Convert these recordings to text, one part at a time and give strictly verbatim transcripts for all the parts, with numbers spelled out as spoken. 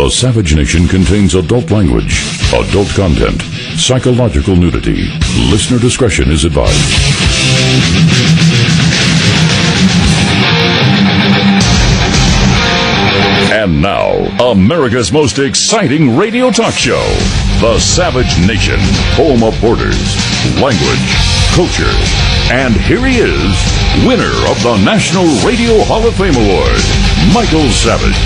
The Savage Nation contains adult language, adult content, psychological nudity. Listener discretion is advised. And now, America's most exciting radio talk show, The Savage Nation, home of borders, language, culture. And here he is, winner of the National Radio Hall of Fame Award, Michael Savage.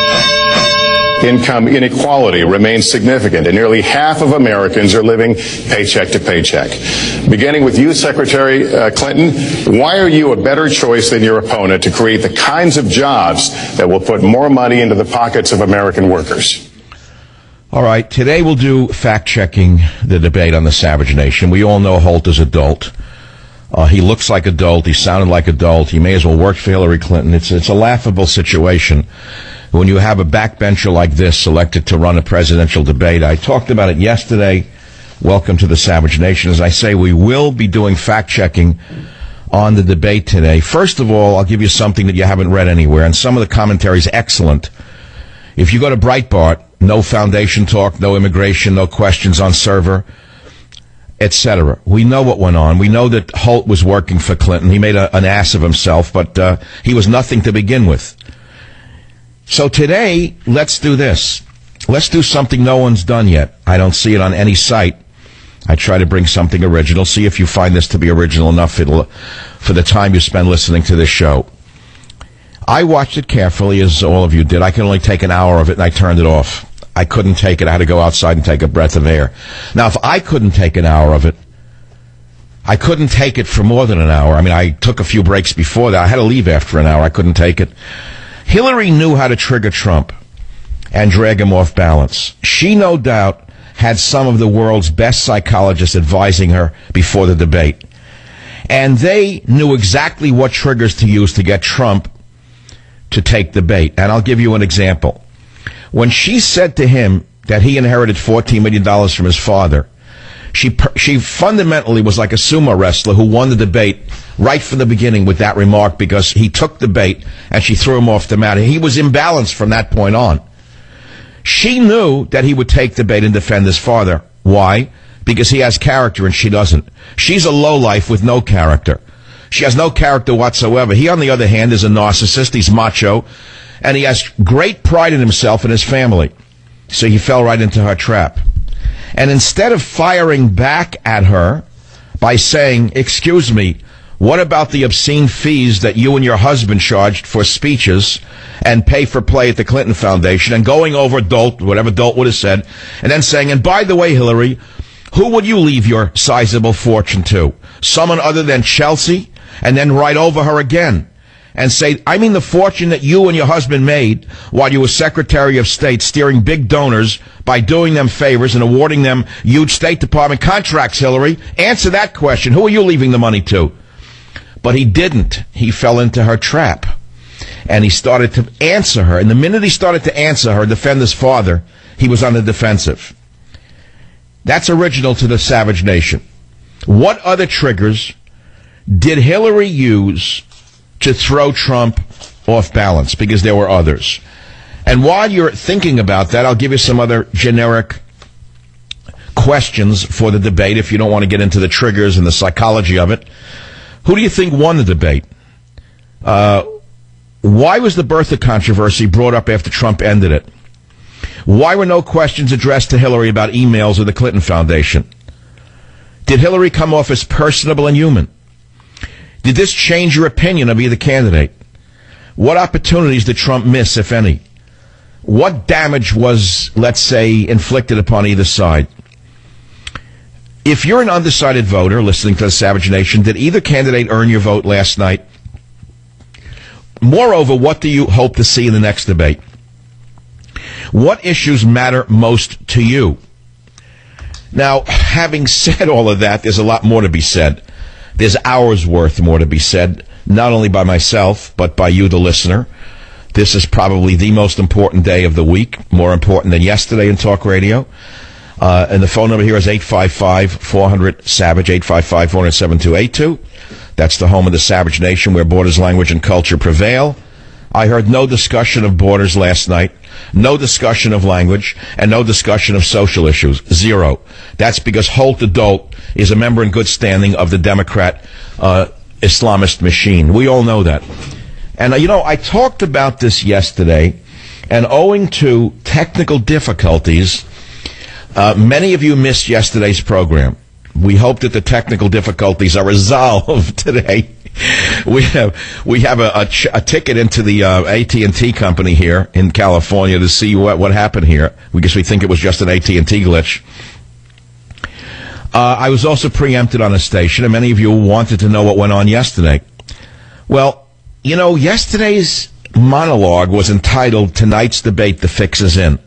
Income inequality remains significant, and nearly half of Americans are living paycheck to paycheck. Beginning with you, Secretary uh, Clinton, why are you a better choice than your opponent to create the kinds of jobs that will put more money into the pockets of American workers? All right, today we'll do fact-checking the debate on the Savage Nation. We all know Holt is adult. Uh, he looks like adult. He sounded like adult. He may as well work for Hillary Clinton. It's, it's a laughable situation when you have a backbencher like this selected to run a presidential debate. I talked about it yesterday. Welcome to the Savage Nation. As I say, we will be doing fact-checking on the debate today. First of all, I'll give you something that you haven't read anywhere, and some of the commentary is excellent. If you go to Breitbart, no foundation talk, no immigration, no questions on server, et cetera. We know what went on. We know that Holt was working for Clinton. He made a, an ass of himself, but uh, he was nothing to begin with. So today, let's do this. Let's do something no one's done yet. I don't see it on any site. I try to bring something original. See if you find this to be original enough it'll, for the time you spend listening to this show. I watched it carefully, as all of you did. I can only take an hour of it, and I turned it off. I couldn't take it. I had to go outside and take a breath of air. Now, if I couldn't take an hour of it, I couldn't take it for more than an hour. I mean, I took a few breaks before that. I had to leave after an hour. I couldn't take it. Hillary knew how to trigger Trump and drag him off balance. She, no doubt, had some of the world's best psychologists advising her before the debate. And they knew exactly what triggers to use to get Trump to take the bait. And I'll give you an example. When she said to him that he inherited fourteen million dollars from his father, she she fundamentally was like a sumo wrestler who won the debate right from the beginning with that remark, because he took the bait and she threw him off the mat. He was imbalanced from that point on. She knew that he would take the bait and defend his father. Why? Because he has character and she doesn't. She's a lowlife with no character. She has no character whatsoever. He, on the other hand, is a narcissist. He's macho. And he has great pride in himself and his family. So he fell right into her trap. And instead of firing back at her by saying, excuse me, what about the obscene fees that you and your husband charged for speeches and pay for play at the Clinton Foundation, and going over Dolt, whatever Dolt would have said, and then saying, and by the way, Hillary, who would you leave your sizable fortune to? Someone other than Chelsea? And then write over her again and say, I mean the fortune that you and your husband made while you were Secretary of State, steering big donors by doing them favors and awarding them huge State Department contracts, Hillary. Answer that question. Who are you leaving the money to? But he didn't. He fell into her trap. And he started to answer her. And the minute he started to answer her, defend his father, he was on the defensive. That's original to the Savage Nation. What other triggers did Hillary use to throw Trump off balance? Because there were others. And while you're thinking about that, I'll give you some other generic questions for the debate if you don't want to get into the triggers and the psychology of it. Who do you think won the debate? Uh, why was the birther controversy brought up after Trump ended it? Why were no questions addressed to Hillary about emails of the Clinton Foundation? Did Hillary come off as personable and human? Did this change your opinion of either candidate? What opportunities did Trump miss, if any? What damage was, let's say, inflicted upon either side? If you're an undecided voter listening to the Savage Nation, did either candidate earn your vote last night? Moreover, what do you hope to see in the next debate? What issues matter most to you? Now, having said all of that, there's a lot more to be said. There's hours worth more to be said, not only by myself, but by you, the listener. This is probably the most important day of the week, more important than yesterday in talk radio. Uh, and the phone number here is eight five five, four hundred, SAVAGE, eight five five, four hundred, seven two eight two. That's the home of the Savage Nation, where borders, language, and culture prevail. I heard no discussion of borders last night, no discussion of language, and no discussion of social issues. Zero. That's because Holt Adult is a member in good standing of the Democrat uh, Islamist machine. We all know that. And, uh, you know, I talked about this yesterday, and owing to technical difficulties, uh, many of you missed yesterday's program. We hope that the technical difficulties are resolved today. We have we have a, a, ch- a ticket into the uh, A T and T company here in California to see what, what happened here. We guess we think it was just an A T and T glitch. Uh, I was also preempted on a station, and many of you wanted to know what went on yesterday. Well, you know, yesterday's monologue was entitled "Tonight's Debate, the Fix is In."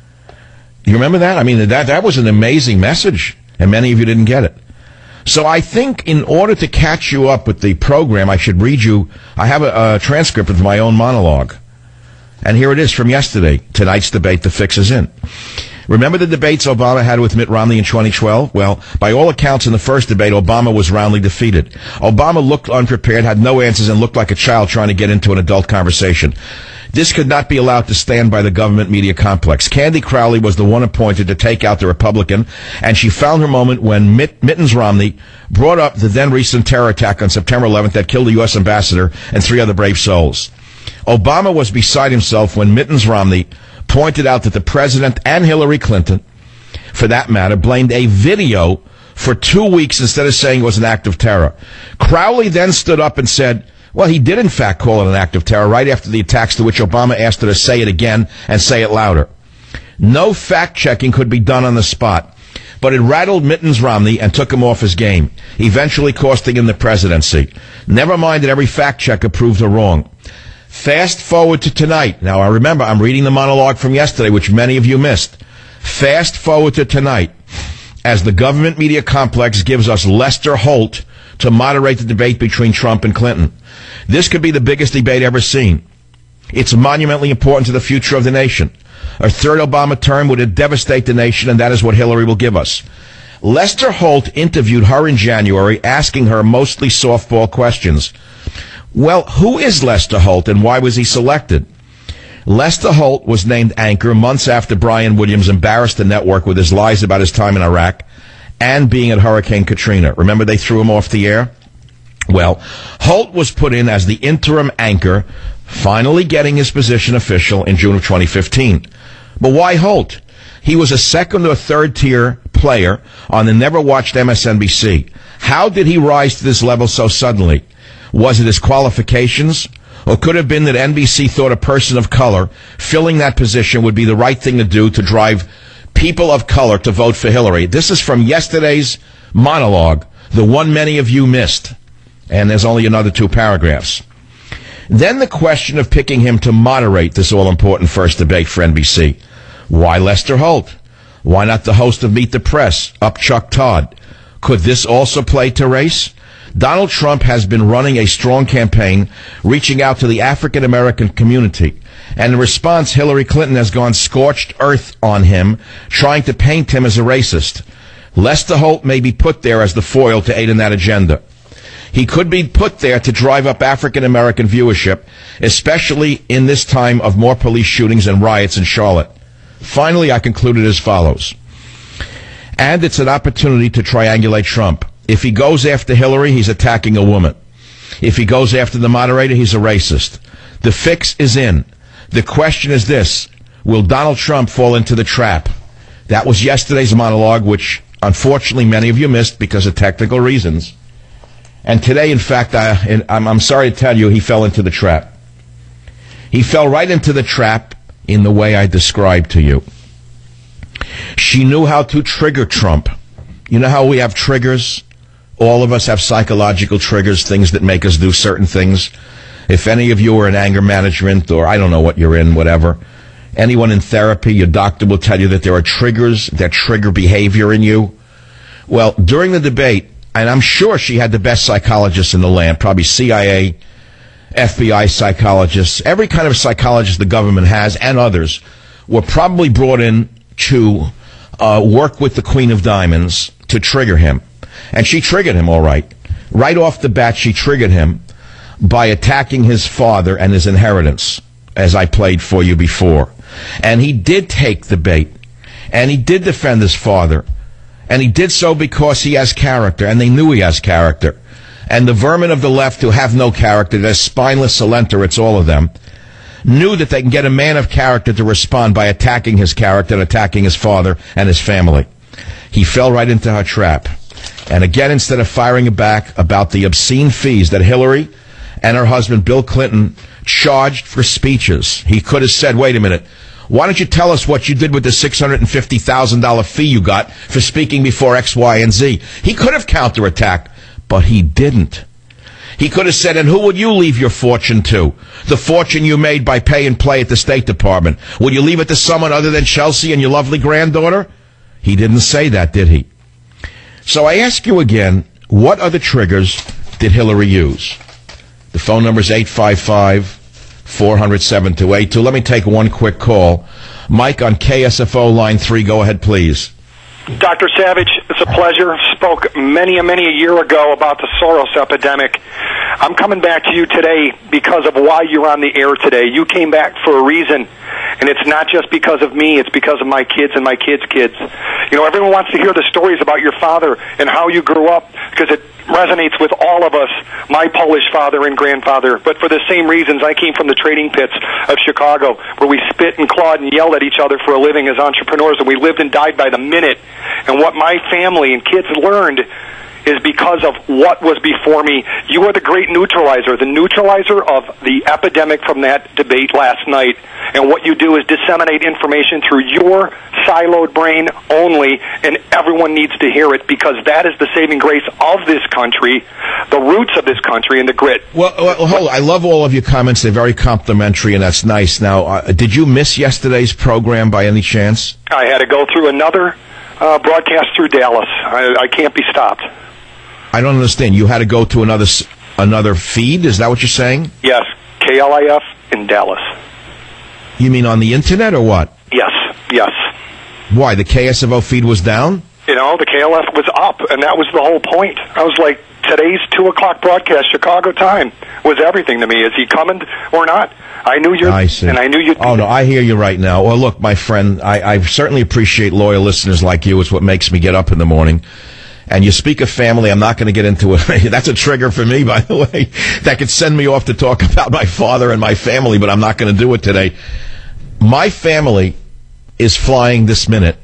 You remember that? I mean, that that was an amazing message, and many of you didn't get it. So I think in order to catch you up with the program, I should read you, I have a, a transcript of my own monologue. And here it is from yesterday. Tonight's debate, the fix is in. Remember the debates Obama had with Mitt Romney in twenty twelve? Well, by all accounts in the first debate, Obama was roundly defeated. Obama looked unprepared, had no answers, and looked like a child trying to get into an adult conversation. This could not be allowed to stand by the government media complex. Candy Crowley was the one appointed to take out the Republican, and she found her moment when Mitt, Mittens Romney brought up the then recent terror attack on September eleventh that killed the U S ambassador and three other brave souls. Obama was beside himself when Mittens Romney pointed out that the president and Hillary Clinton, for that matter, blamed a video for two weeks instead of saying it was an act of terror. Crowley then stood up and said, well, he did in fact call it an act of terror right after the attacks, to which Obama asked her to say it again and say it louder. No fact-checking could be done on the spot, but it rattled Mittens Romney and took him off his game, eventually costing him the presidency. Never mind that every fact-checker proved her wrong. Fast forward to tonight. Now, I remember, I'm reading the monologue from yesterday, which many of you missed. Fast forward to tonight, as the government media complex gives us Lester Holt to moderate the debate between Trump and Clinton. This could be the biggest debate ever seen. It's monumentally important to the future of the nation. A third Obama term would devastate the nation, and that is what Hillary will give us. Lester Holt interviewed her in January, asking her mostly softball questions. Well, who is Lester Holt, and why was he selected? Lester Holt was named anchor months after Brian Williams embarrassed the network with his lies about his time in Iraq and being at Hurricane Katrina. Remember they threw him off the air? Well, Holt was put in as the interim anchor, finally getting his position official in June of twenty fifteen. But why Holt? He was a second or third tier player on the never-watched M S N B C. How did he rise to this level so suddenly? Was it his qualifications? Or could it have been that N B C thought a person of color filling that position would be the right thing to do to drive people of color to vote for Hillary? This is from yesterday's monologue, the one many of you missed. And there's only another two paragraphs. Then the question of picking him to moderate this all-important first debate for N B C. Why Lester Holt? Why not the host of Meet the Press, Up Chuck Todd? Could this also play to race? Donald Trump has been running a strong campaign, reaching out to the African-American community. And in response, Hillary Clinton has gone scorched earth on him, trying to paint him as a racist. Lester Holt may be put there as the foil to aid in that agenda. He could be put there to drive up African-American viewership, especially in this time of more police shootings and riots in Charlotte. Finally, I concluded as follows. And it's an opportunity to triangulate Trump. If he goes after Hillary, he's attacking a woman. If he goes after the moderator, he's a racist. The fix is in. The question is this: will Donald Trump fall into the trap? That was yesterday's monologue, which unfortunately many of you missed because of technical reasons. And today, in fact, I, I'm, I'm sorry to tell you, he fell into the trap. He fell right into the trap in the way I described to you. She knew how to trigger Trump. You know how we have triggers? All of us have psychological triggers, things that make us do certain things. If any of you are in anger management, or I don't know what you're in, whatever, anyone in therapy, your doctor will tell you that there are triggers that trigger behavior in you. Well, during the debate, and I'm sure she had the best psychologists in the land, probably C I A, F B I psychologists, every kind of psychologist the government has, and others, were probably brought in to uh, work with the Queen of Diamonds to trigger him. And she triggered him, all right. Right off the bat, she triggered him by attacking his father and his inheritance, as I played for you before. And he did take the bait, and he did defend his father, and he did so because he has character, and they knew he has character. And the vermin of the left who have no character, they're spineless Salenter, it's all of them, knew that they can get a man of character to respond by attacking his character and attacking his father and his family. He fell right into her trap. And again, instead of firing back about the obscene fees that Hillary and her husband, Bill Clinton, charged for speeches, he could have said, wait a minute, why don't you tell us what you did with the six hundred fifty thousand dollars fee you got for speaking before X, Y, and Z? He could have counterattacked, but he didn't. He could have said, and who would you leave your fortune to? The fortune you made by pay and play at the State Department. Would you leave it to someone other than Chelsea and your lovely granddaughter? He didn't say that, did he? So I ask you again, what other triggers did Hillary use? The phone number is eight five five, four hundred, seven two eight two. Let me take one quick call. Mike on K S F O line three. Go ahead, please. Doctor Savage, it's a pleasure. Spoke many, many a year ago about the Soros epidemic. I'm coming back to you today because of why you're on the air today. You came back for a reason, and it's not just because of me. It's because of my kids and my kids' kids. You know, everyone wants to hear the stories about your father and how you grew up because it resonates with all of us, my Polish father and grandfather. But for the same reasons, I came from the trading pits of Chicago, where we spit and clawed and yelled at each other for a living as entrepreneurs, and we lived and died by the minute. And what my family and kids learned is because of what was before me. You are the great neutralizer, the neutralizer of the epidemic from that debate last night. And what you do is disseminate information through your siloed brain only, and everyone needs to hear it because that is the saving grace of this country, the roots of this country, and the grit. Well, well hold on. I love all of your comments. They're very complimentary, and that's nice. Now, uh, did you miss yesterday's program by any chance? I had to go through another uh, broadcast through Dallas. I, I can't be stopped. I don't understand. You had to go to another another feed? Is that what you're saying? Yes, K L I F in Dallas. You mean on the internet or what? Yes, yes. Why, the K S F O feed was down? You know, the K L F was up, and that was the whole point. I was like, today's two o'clock broadcast, Chicago time, was everything to me. Is he coming or not? I knew you, I see. And I knew you'd be Oh, no, I hear you right now. Well, look, my friend, I, I certainly appreciate loyal listeners like you. It's what makes me get up in the morning. And you speak of family, I'm not going to get into it. That's a trigger for me, by the way. That could send me off to talk about my father and my family, but I'm not going to do it today. My family is flying this minute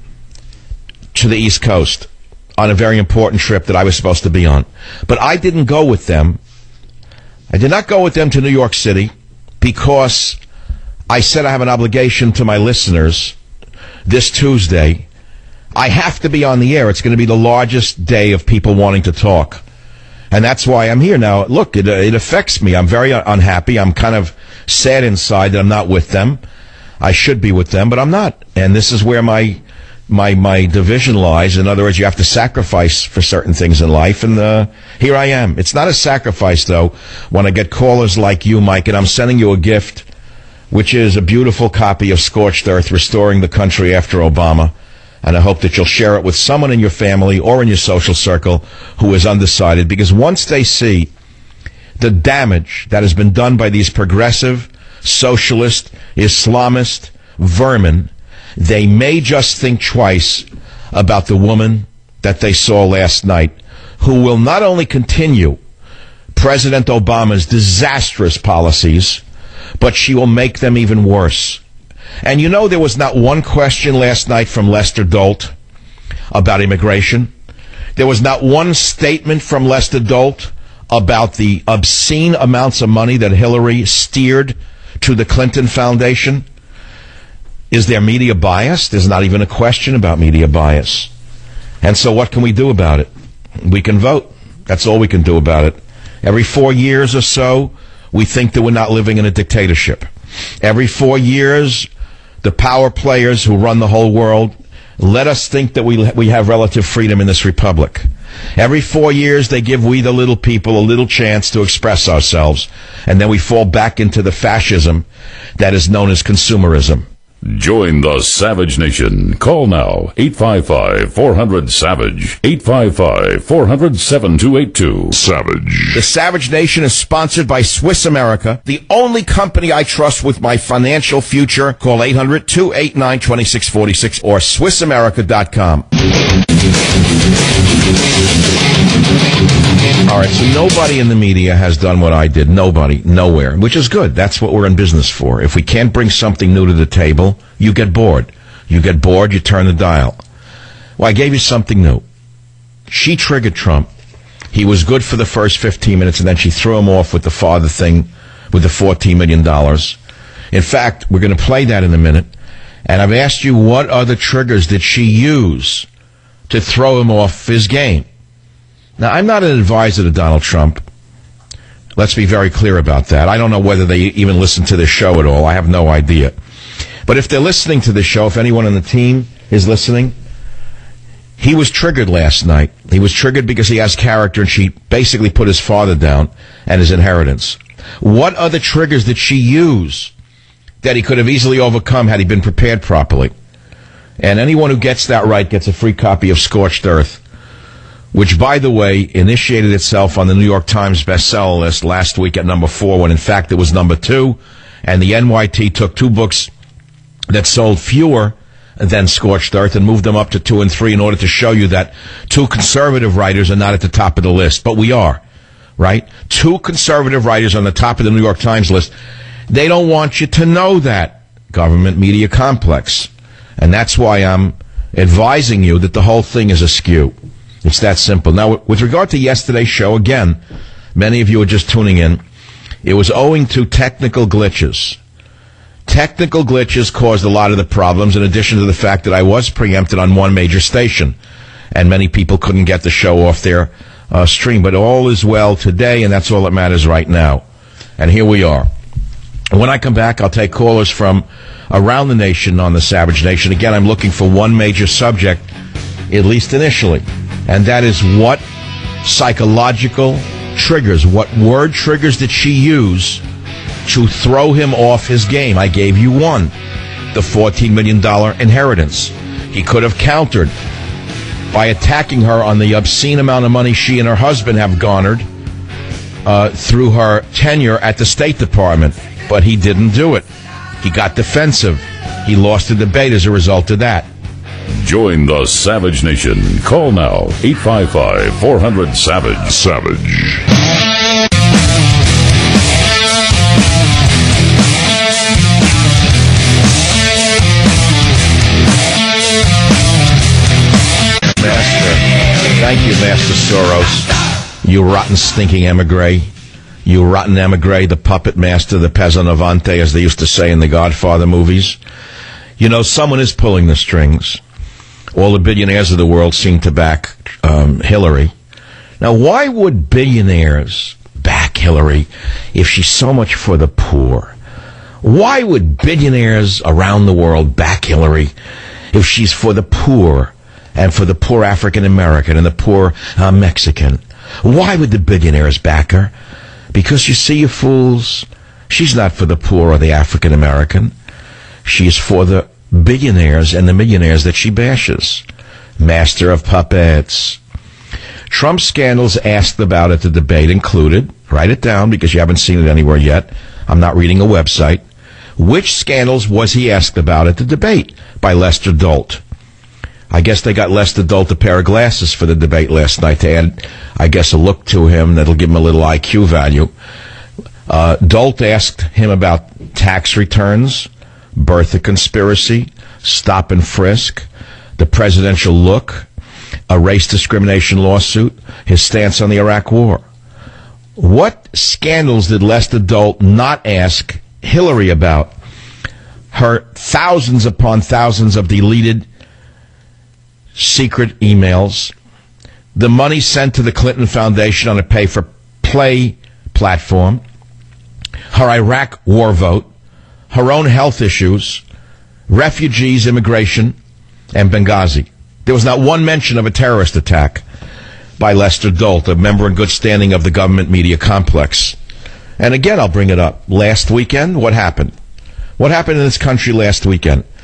to the East Coast on a very important trip that I was supposed to be on. But I didn't go with them. I did not go with them to New York City because I said I have an obligation to my listeners this Tuesday. I have to be on the air. It's going to be the largest day of people wanting to talk. And that's why I'm here now. Look, it, it affects me. I'm very unhappy. I'm kind of sad inside that I'm not with them. I should be with them, but I'm not. And this is where my my my division lies. In other words, you have to sacrifice for certain things in life, and uh, here I am. It's not a sacrifice, though, when I get callers like you, Mike, and I'm sending you a gift, which is a beautiful copy of Scorched Earth, Restoring the Country After Obama. And I hope that you'll share it with someone in your family or in your social circle who is undecided, because once they see the damage that has been done by these progressive, socialist, Islamist vermin, they may just think twice about the woman that they saw last night, who will not only continue President Obama's disastrous policies, but she will make them even worse. And you know, there was not one question last night from Lester Dolt about immigration. There was not one statement from Lester Dolt about the obscene amounts of money that Hillary steered to the Clinton Foundation. Is there media bias? There's not even a question about media bias. And so what can we do about it? We can vote. That's all we can do about it. Every four years or so, we think that we're not living in a dictatorship. Every four years, the power players who run the whole world let us think that we we have relative freedom in this republic. Every four years, they give we the little people a little chance to express ourselves, and then we fall back into the fascism that is known as consumerism. Join the Savage Nation. Call now, eight five five, four hundred, SAVAGE, eight five five, four hundred, seven two eight two. Savage. The Savage Nation is sponsored by Swiss America, the only company I trust with my financial future. Call eight hundred, two eight nine, two six four six or swiss america dot com. All right, so nobody in the media has done what I did. Nobody, nowhere, which is good. That's what we're in business for. If we can't bring something new to the table, you get bored. You get bored, you turn the dial. Well, I gave you something new. She triggered Trump. He was good for the first fifteen minutes, and then she threw him off with the father thing, with the fourteen million dollars. In fact, we're going to play that in a minute. And I've asked you, what other triggers did she use to throw him off his game? Now, I'm not an advisor to Donald Trump. Let's be very clear about that. I don't know whether they even listen to this show at all. I have no idea. But if they're listening to this show, if anyone on the team is listening, he was triggered last night. He was triggered because he has character, and she basically put his father down and his inheritance. What other triggers did she use that he could have easily overcome had he been prepared properly? And anyone who gets that right gets a free copy of Scorched Earth, which, by the way, initiated itself on the New York Times bestseller list last week at number four, when in fact it was number two. And the N Y T took two books that sold fewer than Scorched Earth and moved them up to two and three in order to show you that two conservative writers are not at the top of the list. But we are, right? Two conservative writers on the top of the New York Times list. They don't want you to know that. Government media complex. And that's why I'm advising you that the whole thing is askew. It's that simple. Now, with regard to yesterday's show, again, many of you are just tuning in. It was owing to technical glitches. Technical glitches caused a lot of the problems, in addition to the fact that I was preempted on one major station, and many people couldn't get the show off their uh, stream. But all is well today, and that's all that matters right now. And here we are. When I come back, I'll take callers from around the nation on the Savage Nation. Again, I'm looking for one major subject, at least initially. And that is, what psychological triggers, what word triggers did she use to throw him off his game? I gave you one, the fourteen million dollars inheritance. He could have countered by attacking her on the obscene amount of money she and her husband have garnered uh, through her tenure at the State Department. But he didn't do it. He got defensive. He lost the debate as a result of that. Join the Savage Nation. Call now, eight five five, four hundred, SAVAGE. Savage. Master. Thank you, Master Soros. You rotten, stinking emigre. You rotten emigre, the puppet master, the peasant avante, as they used to say in the Godfather movies. You know, someone is pulling the strings. All the billionaires of the world seem to back um, Hillary. Now, why would billionaires back Hillary if she's so much for the poor? Why would billionaires around the world back Hillary if she's for the poor, and for the poor African American and the poor uh, Mexican? Why would the billionaires back her? Because, you see, you fools, she's not for the poor or the African American. She's for the billionaires and the millionaires that she bashes. Master of puppets. Trump's scandals asked about at the debate included, write it down because you haven't seen it anywhere yet, I'm not reading a website, which scandals was he asked about at the debate by Lester Dolt? I guess they got Lester Dolt a pair of glasses for the debate last night to add, I guess, a look to him that'll give him a little I Q value. Uh, Dolt asked him about tax returns, birther conspiracy, stop and frisk, the presidential look, a race discrimination lawsuit, his stance on the Iraq War. What scandals did Lester Dolt not ask Hillary about? Her thousands upon thousands of deleted secret emails, the money sent to the Clinton Foundation on a pay-for-play platform, her Iraq war vote, her own health issues, refugees, immigration, and Benghazi. There was not one mention of a terrorist attack by Lester Dolt, a member in good standing of the government media complex. And again, I'll bring it up. Last weekend, what happened? What happened in this country last weekend?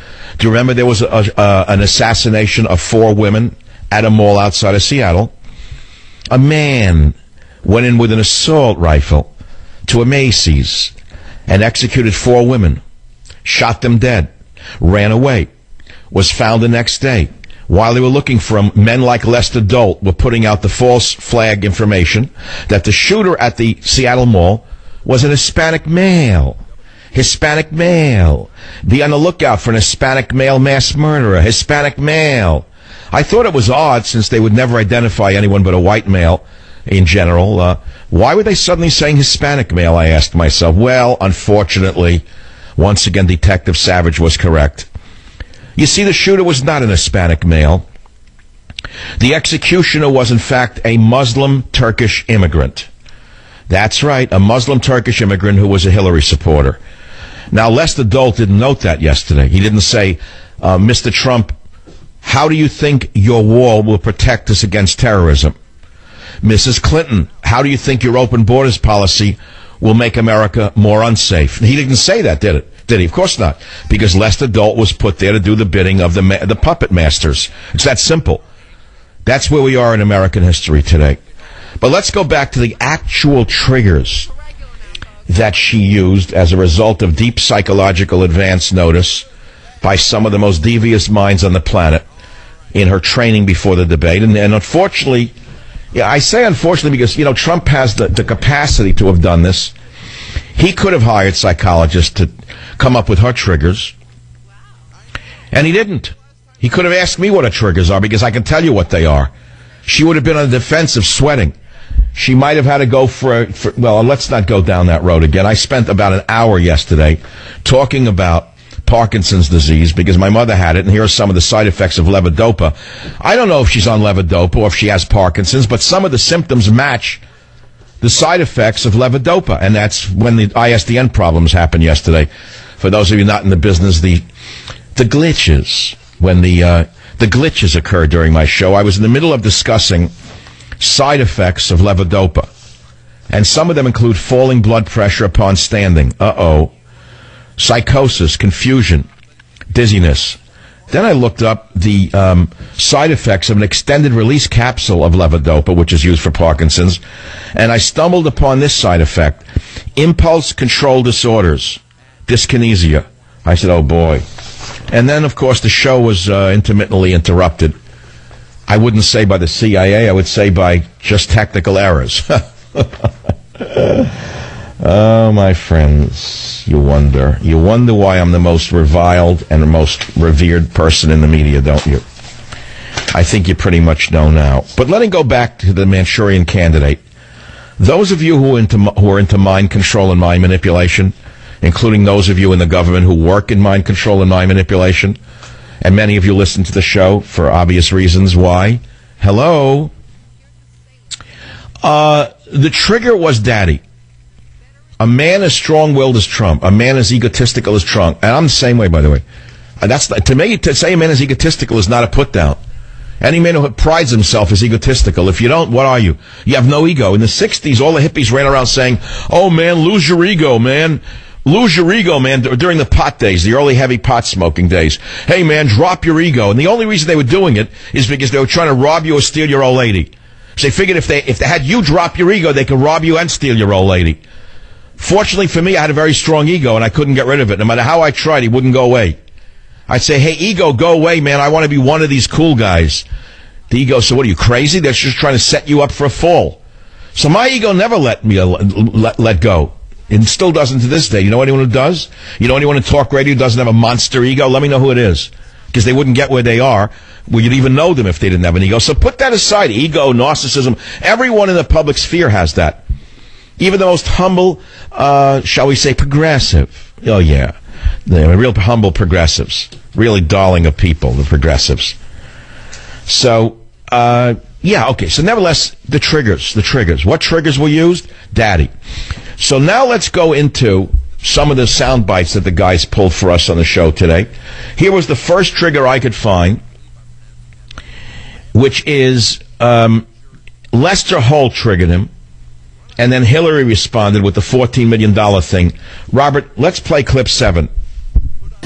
Do you remember there was a, a, an assassination of four women at a mall outside of Seattle? A man went in with an assault rifle to a Macy's and executed four women, shot them dead, ran away, was found the next day. While they were looking for him, men like Lester Dolt were putting out the false flag information that the shooter at the Seattle Mall was an Hispanic male. Hispanic male. Be on the lookout for an Hispanic male mass murderer. Hispanic male. I thought it was odd, since they would never identify anyone but a white male in general. Uh, why were they suddenly saying Hispanic male, I asked myself. Well, unfortunately, once again, Detective Savage was correct. You see, the shooter was not an Hispanic male. The executioner was, in fact, a Muslim Turkish immigrant. That's right, a Muslim Turkish immigrant who was a Hillary supporter. Now, Lester Dolt didn't note that yesterday. He didn't say, uh, Mister Trump, how do you think your wall will protect us against terrorism? Missus Clinton, how do you think your open borders policy will make America more unsafe? He didn't say that, did it? Did he? Of course not. Because Lester Dolt was put there to do the bidding of the ma- the puppet masters. It's that simple. That's where we are in American history today. But let's go back to the actual triggers that she used as a result of deep psychological advance notice by some of the most devious minds on the planet in her training before the debate. And, and unfortunately, yeah, I say unfortunately because, you know, Trump has the, the capacity to have done this. He could have hired psychologists to come up with her triggers, and he didn't. He could have asked me what her triggers are, because I can tell you what they are. She would have been on the defensive, sweating. She might have had to go for, a, for, well, let's not go down that road again. I spent about an hour yesterday talking about Parkinson's disease, because my mother had it, and here are some of the side effects of levodopa. I don't know if she's on levodopa or if she has Parkinson's, but some of the symptoms match the side effects of levodopa, and that's when the I S D N problems happened yesterday. For those of you not in the business, the the glitches, when the uh, the glitches occurred during my show, I was in the middle of discussing side effects of levodopa, and some of them include falling blood pressure upon standing, uh-oh, psychosis, confusion, dizziness. Then I looked up the um, side effects of an extended-release capsule of levodopa, which is used for Parkinson's, and I stumbled upon this side effect, impulse control disorders, dyskinesia. I said, oh, boy. And then, of course, the show was uh, intermittently interrupted. I wouldn't say by the C I A, I would say by just technical errors. Oh, my friends, you wonder. You wonder why I'm the most reviled and the most revered person in the media, don't you? I think you pretty much know now. But letting go back to the Manchurian Candidate, those of you who are into, who are into mind control and mind manipulation, including those of you in the government who work in mind control and mind manipulation, and many of you listen to the show for obvious reasons. Why? Hello? Uh, the trigger was Daddy. A man as strong-willed as Trump, a man as egotistical as Trump, and I'm the same way, by the way. And that's to me, to say a man is egotistical is not a put-down. Any man who prides himself is egotistical. If you don't, what are you? You have no ego. In the sixties, all the hippies ran around saying, oh, man, lose your ego, man. Lose your ego, man, during the pot days, the early heavy pot smoking days. Hey, man, drop your ego. And the only reason they were doing it is because they were trying to rob you or steal your old lady. So they figured if they, if they had you drop your ego, they could rob you and steal your old lady. Fortunately for me, I had a very strong ego, and I couldn't get rid of it. No matter how I tried, it wouldn't go away. I'd say, hey, ego, go away, man. I want to be one of these cool guys. The ego said, what are you, crazy? They're just trying to set you up for a fall. So my ego never let me uh, let, let go. It still doesn't to this day. You know anyone who does? You know anyone in talk radio who doesn't have a monster ego? Let me know who it is. Because they wouldn't get where they are. Well, you'd even know them if they didn't have an ego. So put that aside. Ego, narcissism. Everyone in the public sphere has that. Even the most humble, uh, shall we say, progressive. Oh, yeah. They're real humble progressives. Really darling of people, the progressives. So, uh, yeah, okay. So nevertheless, the triggers, the triggers. What triggers were used? Daddy. So now let's go into some of the sound bites that the guys pulled for us on the show today. Here was the first trigger I could find, which is um, Lester Holt triggered him. And then Hillary responded with the fourteen million dollars thing. Robert, let's play clip seven.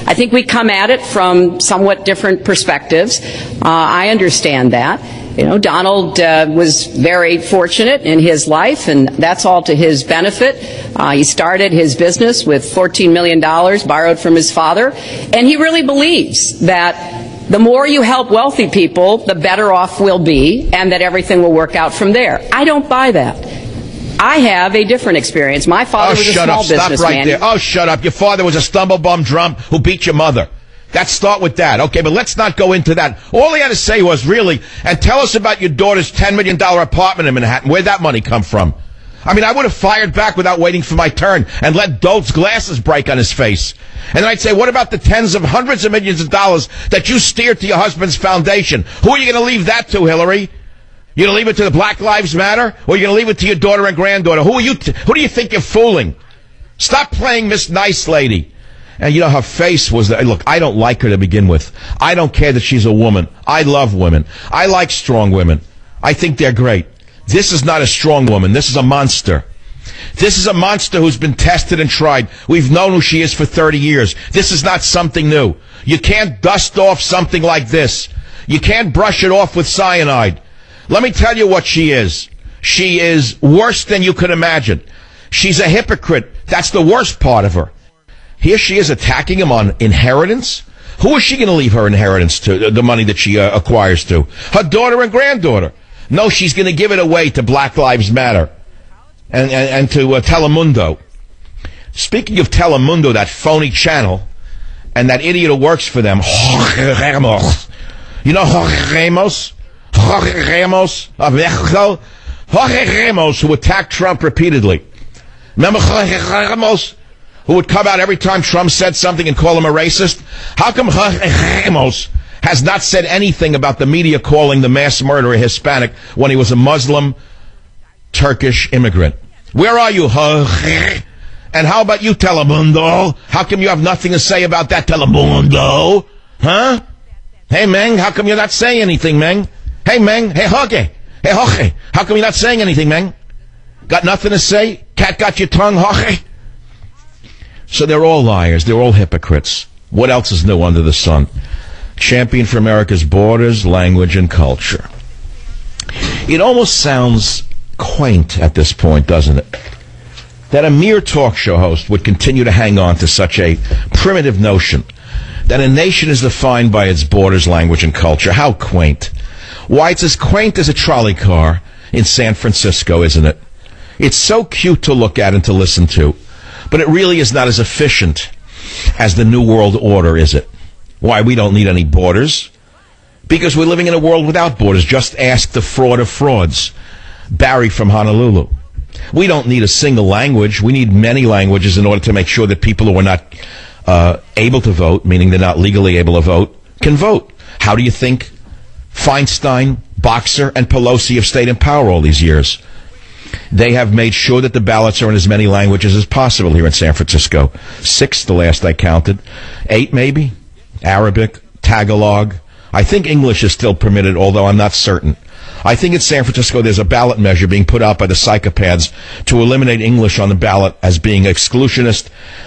I think we come at it from somewhat different perspectives. Uh, I understand that. You know, Donald uh, was very fortunate in his life, and that's all to his benefit. Uh, he started his business with fourteen million dollars borrowed from his father, and he really believes that the more you help wealthy people, the better off we'll be, and that everything will work out from there. I don't buy that. I have a different experience. My father oh, was a shut small up. Stop businessman. right there. Oh, shut up. Your father was a stumble-bum drum who beat your mother. Let's start with that. Okay, but let's not go into that. All he had to say was, really, and tell us about your daughter's ten million dollars apartment in Manhattan. Where'd that money come from? I mean, I would have fired back without waiting for my turn and let Dolt's glasses break on his face. And then I'd say, what about the tens of hundreds of millions of dollars that you steered to your husband's foundation? Who are you going to leave that to, Hillary? You going to leave it to the Black Lives Matter? Or are you going to leave it to your daughter and granddaughter? Who are you? T- who do you think you're fooling? Stop playing Miss Nice Lady. And, you know, her face was, the, look, I don't like her to begin with. I don't care that she's a woman. I love women. I like strong women. I think they're great. This is not a strong woman. This is a monster. This is a monster who's been tested and tried. We've known who she is for thirty years. This is not something new. You can't dust off something like this. You can't brush it off with cyanide. Let me tell you what she is. She is worse than you could imagine. She's a hypocrite. That's the worst part of her. Here she is attacking him on inheritance. Who is she going to leave her inheritance to, the money that she uh, acquires to? Her daughter and granddaughter. No, she's going to give it away to Black Lives Matter and, and, and to uh, Telemundo. Speaking of Telemundo, that phony channel, and that idiot who works for them, Jorge Ramos. You know Jorge Ramos? Jorge Ramos of Mexico? Jorge Ramos, who attacked Trump repeatedly. Remember Jorge Ramos? Who would come out every time Trump said something and call him a racist? How come Jorge Ramos has not said anything about the media calling the mass murderer Hispanic when he was a Muslim Turkish immigrant? Where are you, Jorge? And how about you, Telemundo? How come you have nothing to say about that, Telemundo? Huh? Hey, Meng, how come you're not saying anything, Meng? Hey, Meng. Hey, Jorge. Hey, Jorge. How come you're not saying anything, Meng? Got nothing to say? Cat got your tongue, Jorge? So they're all liars. They're all hypocrites. What else is new under the sun? Champion for America's borders, language, and culture. It almost sounds quaint at this point, doesn't it? That a mere talk show host would continue to hang on to such a primitive notion that a nation is defined by its borders, language, and culture. How quaint. Why, it's as quaint as a trolley car in San Francisco, isn't it? It's so cute to look at and to listen to, but it really is not as efficient as the New World Order, is it? Why, we don't need any borders. Because we're living in a world without borders. Just ask the fraud of frauds, Barry from Honolulu. We don't need a single language. We need many languages in order to make sure that people who are not uh, able to vote, meaning they're not legally able to vote, can vote. How do you think Feinstein, Boxer, and Pelosi have stayed in power all these years? They have made sure that the ballots are in as many languages as possible here in San Francisco. Six, the last I counted. Eight, maybe? Arabic, Tagalog. I think English is still permitted, although I'm not certain. I think in San Francisco there's a ballot measure being put out by the psychopaths to eliminate English on the ballot as being exclusionist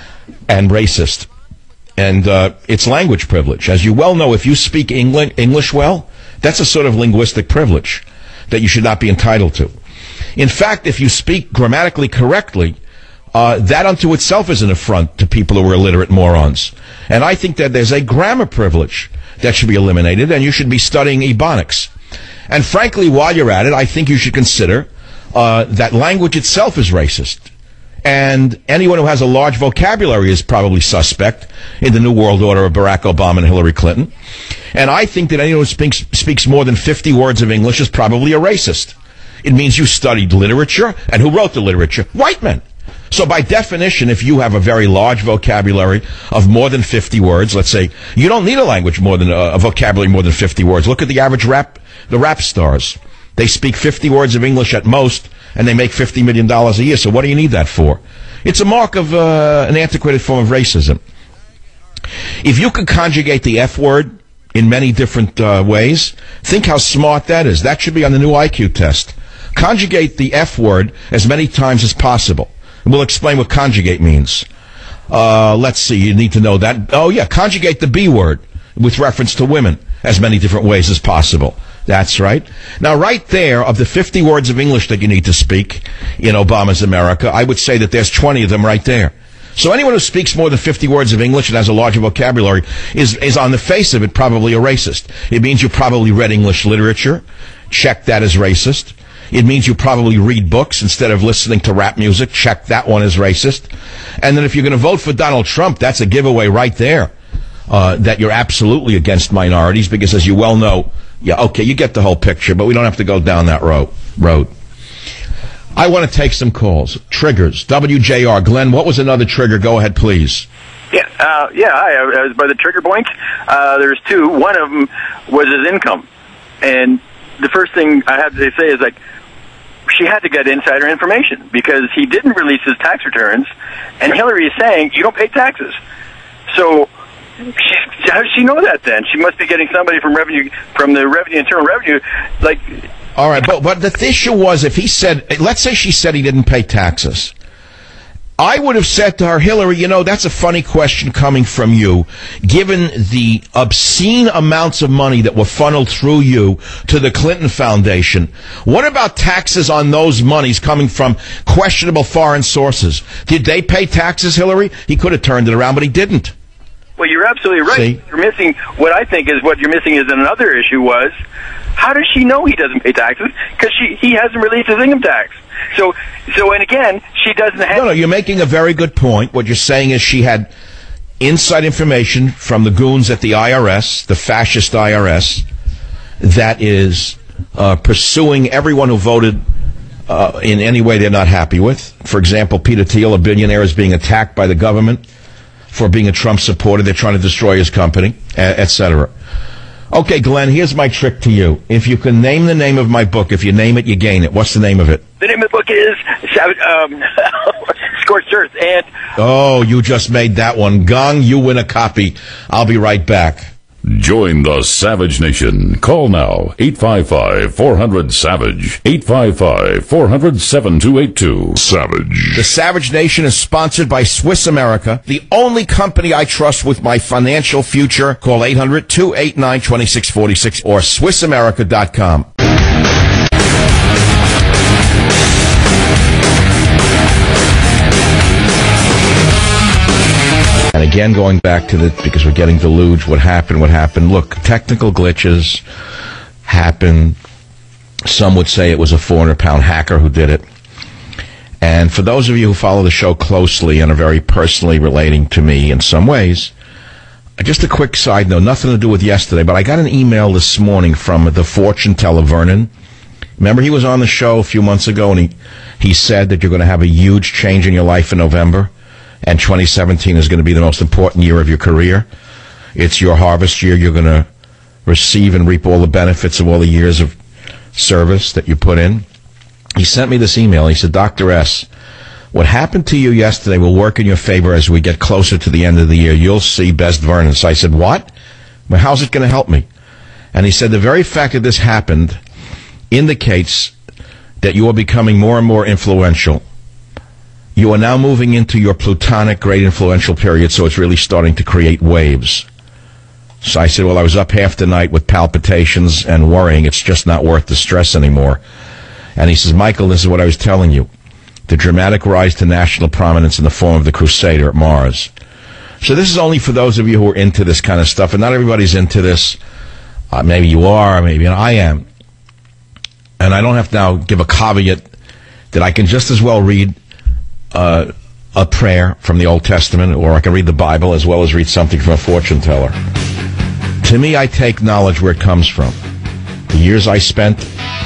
and racist. And uh, it's language privilege. As you well know, if you speak Engli- English well, that's a sort of linguistic privilege that you should not be entitled to. In fact, if you speak grammatically correctly, uh, that unto itself is an affront to people who are illiterate morons. And I think that there's a grammar privilege that should be eliminated, and you should be studying Ebonics. And frankly, while you're at it, I think you should consider uh, that language itself is racist. And anyone who has a large vocabulary is probably suspect in the New World Order of Barack Obama and Hillary Clinton. And I think that anyone who speaks, speaks more than fifty words of English is probably a racist. It means you studied literature. And who wrote the literature? White men. So by definition, if you have a very large vocabulary of more than fifty words, let's say, you don't need a language more than a, a vocabulary more than fifty words. Look at the average rap, the rap stars. They speak fifty words of English at most, and they make fifty million dollars a year. So what do you need that for? It's a mark of uh, an antiquated form of racism. If you could conjugate the F word in many different uh, ways, think how smart that is. That should be on the new I Q test. Conjugate the F word as many times as possible. And we'll explain what conjugate means. Uh, let's see, you need to know that. Oh, yeah, conjugate the B word with reference to women as many different ways as possible. That's right. Now, right there, of the fifty words of English that you need to speak in Obama's America, I would say that there's twenty of them right there. So anyone who speaks more than fifty words of English and has a larger vocabulary is, is on the face of it probably a racist. It means you probably read English literature. Check that as racist. It means you probably read books instead of listening to rap music. Check that one as racist. And then if you're going to vote for Donald Trump, that's a giveaway right there, uh, that you're absolutely against minorities because, as you well know, yeah, okay, you get the whole picture, but we don't have to go down that road. road. I want to take some calls. Triggers. W J R. Glenn, what was another trigger? Go ahead, please. Yeah, uh, yeah. I, I was by the trigger points. Uh, there's two. One of them was his income, and the first thing I have to say is like she had to get insider information because he didn't release his tax returns, and Hillary is saying you don't pay taxes. So she, how does she know that? Then she must be getting somebody from revenue from the revenue internal revenue, like. All right, but but the issue was if he said, let's say she said he didn't pay taxes. I would have said to her, Hillary, you know, that's a funny question coming from you, given the obscene amounts of money that were funneled through you to the Clinton Foundation. What about taxes on those monies coming from questionable foreign sources? Did they pay taxes, Hillary? He could have turned it around, but he didn't. Well, you're absolutely right. See? You're missing what I think is what you're missing is another issue was how does she know he doesn't pay taxes? Because she he hasn't released his income tax. So so and again, she doesn't have. No, no, you're making a very good point. What you're saying is she had inside information from the goons at the I R S, the fascist I R S, that is uh, pursuing everyone who voted uh, in any way they're not happy with. For example, Peter Thiel, a billionaire, is being attacked by the government for being a Trump supporter. They're trying to destroy his company, et cetera. Okay, Glenn, here's my trick to you. If you can name the name of my book, if you name it, you gain it. What's the name of it? The name of the book is um, Scorched Earth. And oh, you just made that one. Gong, you win a copy. I'll be right back. Join the Savage Nation. Call now, eight five five, four hundred, SAVAGE, eight five five, four hundred, seven two eight two. Savage. The Savage Nation is sponsored by Swiss America, the only company I trust with my financial future. Call eight hundred, two eight nine, two six four six or Swiss America dot com. And again, going back to the, because we're getting deluged, what happened, what happened. Look, technical glitches happen. Some would say it was a four hundred pound hacker who did it. And for those of you who follow the show closely and are very personally relating to me in some ways, just a quick side note, nothing to do with yesterday, but I got an email this morning from the fortune teller, Vernon. Remember, he was on the show a few months ago, and he, he said that you're going to have a huge change in your life in November. And twenty seventeen is going to be the most important year of your career. It's your harvest year. You're going to receive and reap all the benefits of all the years of service that you put in. He sent me this email. He said, Doctor S., what happened to you yesterday will work in your favor as we get closer to the end of the year. You'll see best Vernon. So I said, what? Well, how's it going to help me? And he said, the very fact that this happened indicates that you are becoming more and more influential. You are now moving into your plutonic great influential period, so it's really starting to create waves. So I said, well, I was up half the night with palpitations and worrying. It's just not worth the stress anymore. And he says, Michael, this is what I was telling you. The dramatic rise to national prominence in the form of the Crusader at Mars. So this is only for those of you who are into this kind of stuff, and not everybody's into this. Uh, maybe you are, maybe and I am. And I don't have to now give a caveat that I can just as well read Uh, a prayer from the Old Testament, or I can read the Bible as well as read something from a fortune teller. To me, I take knowledge where it comes from. The years I spent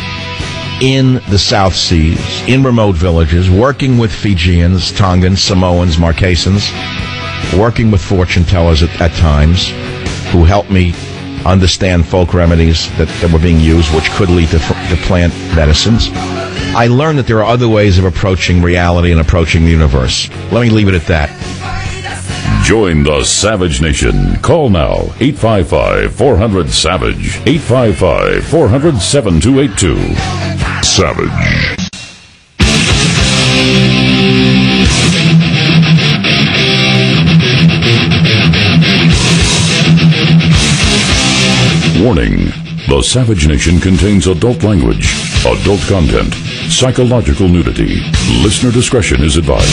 in the South Seas, in remote villages, working with Fijians, Tongans, Samoans, Marquesans, working with fortune tellers at, at times, who helped me understand folk remedies that, that were being used, which could lead to, to plant medicines. I learned that there are other ways of approaching reality and approaching the universe. Let me leave it at that. Join the Savage Nation. Call now, eight five five, four hundred, SAVAGE, eight five five, four hundred, seven two eight two. Savage. Warning: the Savage Nation contains adult language, adult content, psychological nudity. Listener discretion is advised.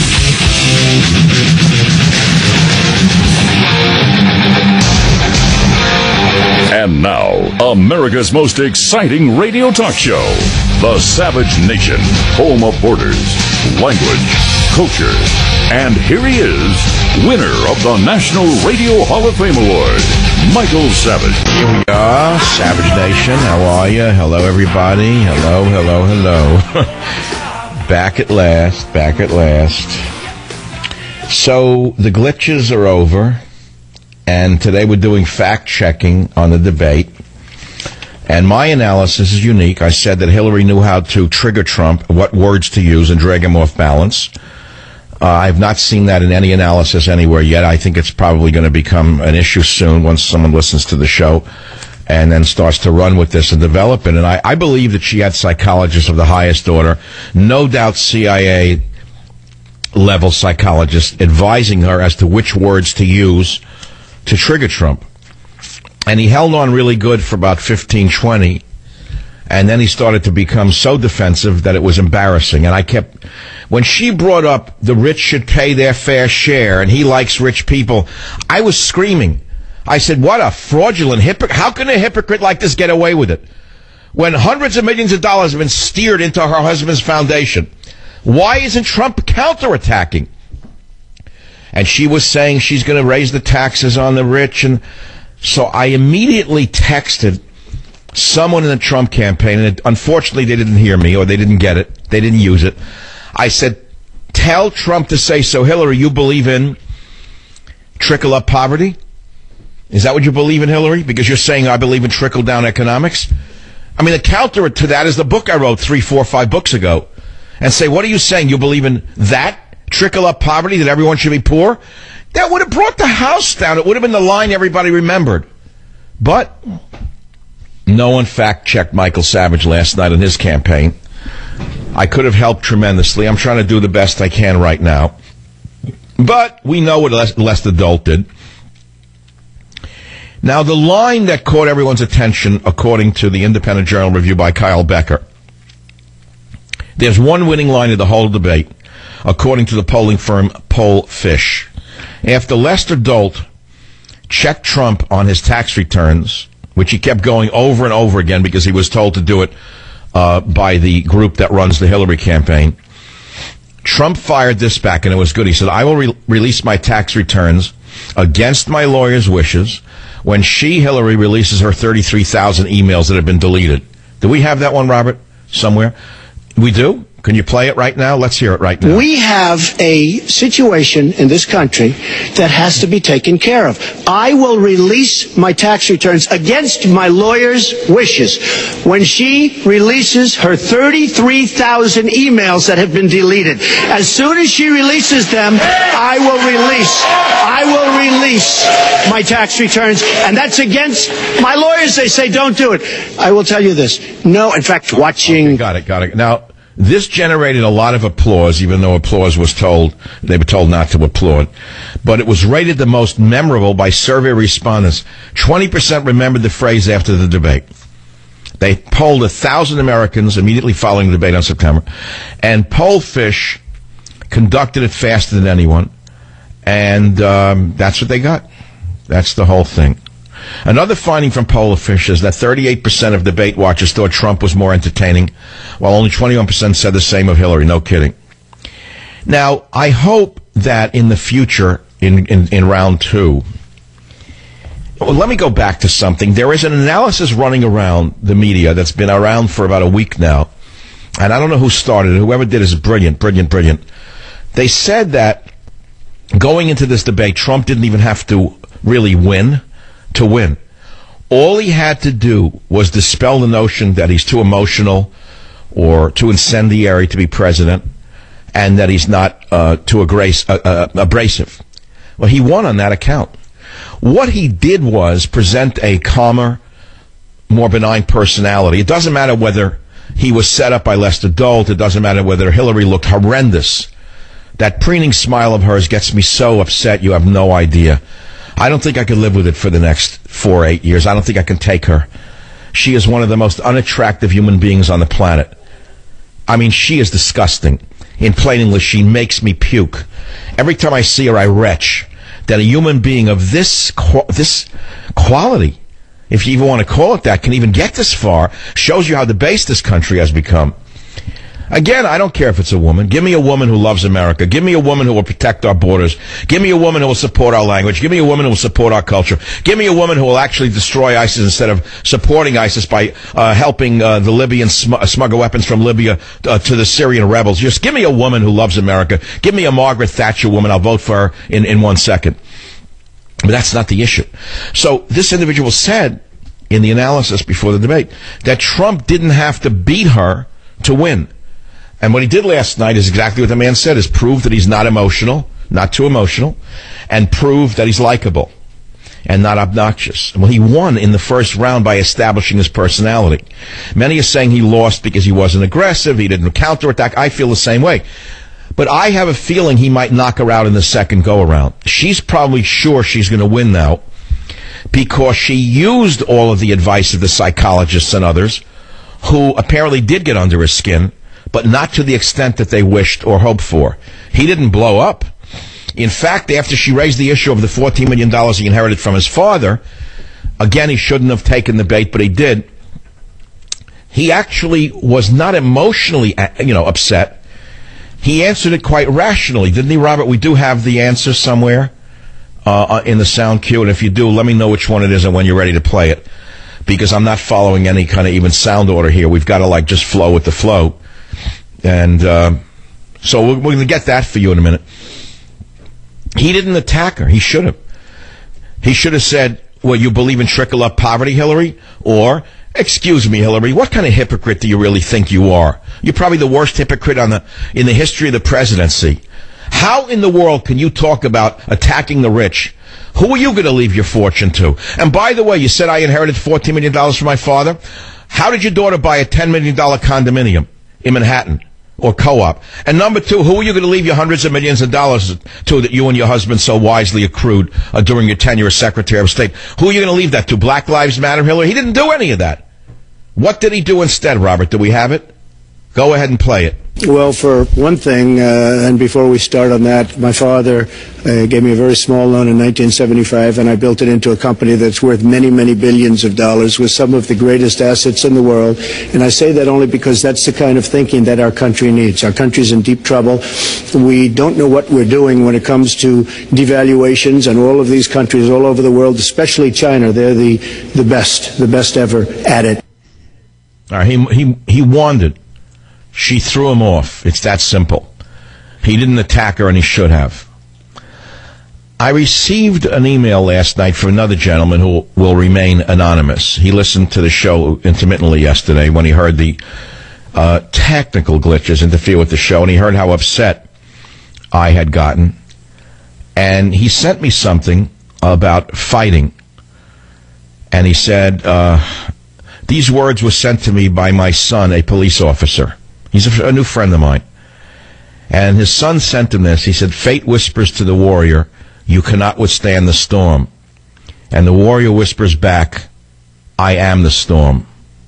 And now, America's most exciting radio talk show, The Savage Nation, home of borders, language, culture. And here he is, winner of the National Radio Hall of Fame Award, Michael Savage. Here we are, Savage Nation. How are you? Hello, everybody. Hello, hello, hello. Back at last, back at last. So, the glitches are over. And today we're doing fact-checking on the debate. And my analysis is unique. I said that Hillary knew how to trigger Trump, what words to use, and drag him off balance. Uh, I have not seen that in any analysis anywhere yet. I think it's probably going to become an issue soon once someone listens to the show and then starts to run with this and develop it. And I, I believe that she had psychologists of the highest order, no doubt C I A-level psychologists, advising her as to which words to use to trigger Trump. And he held on really good for about fifteen, twenty, and then he started to become so defensive that it was embarrassing. And I kept, when she brought up the rich should pay their fair share and he likes rich people, I was screaming. I said, what a fraudulent hypocrite. How can a hypocrite like this get away with it? When hundreds of millions of dollars have been steered into her husband's foundation, why isn't Trump counterattacking? And she was saying she's going to raise the taxes on the rich. And so I immediately texted someone in the Trump campaign, and it, unfortunately they didn't hear me, or they didn't get it. They didn't use it. I said, tell Trump to say, so Hillary, you believe in trickle-up poverty? Is that what you believe in, Hillary? Because you're saying I believe in trickle-down economics? I mean, the counter to that is the book I wrote three, four, five books ago. And say, what are you saying? You believe in that? Trickle-up poverty, that everyone should be poor? That would have brought the house down. It would have been the line everybody remembered. But no one fact-checked Michael Savage last night in his campaign. I could have helped tremendously. I'm trying to do the best I can right now. But we know what Les- Lester Dolt did. Now, the line that caught everyone's attention, according to the Independent Journal review by Kyle Becker, there's one winning line of the whole debate, according to the polling firm Pollfish. After Lester Dolt checked Trump on his tax returns, which he kept going over and over again because he was told to do it uh, by the group that runs the Hillary campaign, Trump fired this back, and it was good. He said, I will re- release my tax returns against my lawyer's wishes when she, Hillary, releases her thirty-three thousand emails that have been deleted. Do we have that one, Robert, somewhere? We do? Can you play it right now? Let's hear it right now. We have a situation in this country that has to be taken care of. I will release my tax returns against my lawyer's wishes when she releases her thirty-three thousand emails that have been deleted. As soon as she releases them, I will release. I will release my tax returns, and that's against my lawyers. They say don't do it. I will tell you this. No, in fact, watching... Okay, got it, got it. Now... This generated a lot of applause, even though applause was told, they were told not to applaud. But it was rated the most memorable by survey respondents. twenty percent remembered the phrase after the debate. They polled a thousand Americans immediately following the debate on September. And Pollfish conducted it faster than anyone. And um, that's what they got. That's the whole thing. Another finding from Pollfish is that thirty-eight percent of debate watchers thought Trump was more entertaining, while only twenty-one percent said the same of Hillary. No kidding. Now, I hope that in the future, in, in, in round two, well, let me go back to something. There is an analysis running around the media that's been around for about a week now, and I don't know who started it. Whoever did is brilliant, brilliant, brilliant. They said that going into this debate, Trump didn't even have to really win to win. All he had to do was dispel the notion that he's too emotional or too incendiary to be president, and that he's not uh, too agrace, uh, uh, abrasive. Well, he won on that account. What he did was present a calmer, more benign personality. It doesn't matter whether he was set up by Lester Dolt. It doesn't matter whether Hillary looked horrendous. That preening smile of hers gets me so upset you have no idea. I don't think I could live with it for the next four or eight years. I don't think I can take her. She is one of the most unattractive human beings on the planet. I mean, she is disgusting. In plain English, she makes me puke. Every time I see her, I retch that a human being of this this quality, if you even want to call it that, can even get this far, shows you how debased this country has become. Again, I don't care if it's a woman. Give me a woman who loves America. Give me a woman who will protect our borders. Give me a woman who will support our language. Give me a woman who will support our culture. Give me a woman who will actually destroy ISIS instead of supporting ISIS by uh, helping uh, the Libyans sm- smuggle weapons from Libya uh, to the Syrian rebels. Just give me a woman who loves America. Give me a Margaret Thatcher woman. I'll vote for her in, in one second. But that's not the issue. So this individual said in the analysis before the debate that Trump didn't have to beat her to win. And what he did last night is exactly what the man said, is prove that he's not emotional, not too emotional, and prove that he's likable and not obnoxious. Well, he won in the first round by establishing his personality. Many are saying he lost because he wasn't aggressive, he didn't counterattack. I feel the same way. But I have a feeling he might knock her out in the second go-around. She's probably sure she's going to win now because she used all of the advice of the psychologists and others who apparently did get under his skin, but not to the extent that they wished or hoped for. He didn't blow up. In fact, after she raised the issue of the fourteen million dollars he inherited from his father, again, he shouldn't have taken the bait, but he did. He actually was not emotionally, you know, upset. He answered it quite rationally. Didn't he, Robert? We do have the answer somewhere uh, in the sound cue, and if you do, let me know which one it is and when you're ready to play it, because I'm not following any kind of even sound order here. We've got to, like, just flow with the flow. And uh, so we're, we're going to get that for you in a minute. He didn't attack her. He should have. He should have said, well, you believe in trickle-up poverty, Hillary? Or, excuse me, Hillary, what kind of hypocrite do you really think you are? You're probably the worst hypocrite on the in the history of the presidency. How in the world can you talk about attacking the rich? Who are you going to leave your fortune to? And by the way, you said I inherited fourteen million dollars from my father. How did your daughter buy a ten million dollars condominium in Manhattan? Or co-op. And number two, who are you going to leave your hundreds of millions of dollars to that you and your husband so wisely accrued uh, during your tenure as Secretary of State? Who are you going to leave that to? Black Lives Matter, Hillary? He didn't do any of that. What did he do instead, Robert? Do we have it? Go ahead and play it. Well, for one thing, uh, and before we start on that, my father uh, gave me a very small loan in nineteen seventy-five, and I built it into a company that's worth many, many billions of dollars with some of the greatest assets in the world. And I say that only because that's the kind of thinking that our country needs. Our country's in deep trouble. We don't know what we're doing when it comes to devaluations, and all of these countries all over the world, especially China, they're the, the best, the best ever at it. All right, he, he, he wanted. She threw him off. It's that simple. He didn't attack her, and he should have. I received an email last night from another gentleman who will remain anonymous. He listened to the show intermittently yesterday when he heard the uh, technical glitches interfere with the show, and he heard how upset I had gotten. And he sent me something about fighting. And he said, uh, these words were sent to me by my son, a police officer. He's a, a new friend of mine. And his son sent him this. He said, fate whispers to the warrior, you cannot withstand the storm. And the warrior whispers back, I am the storm.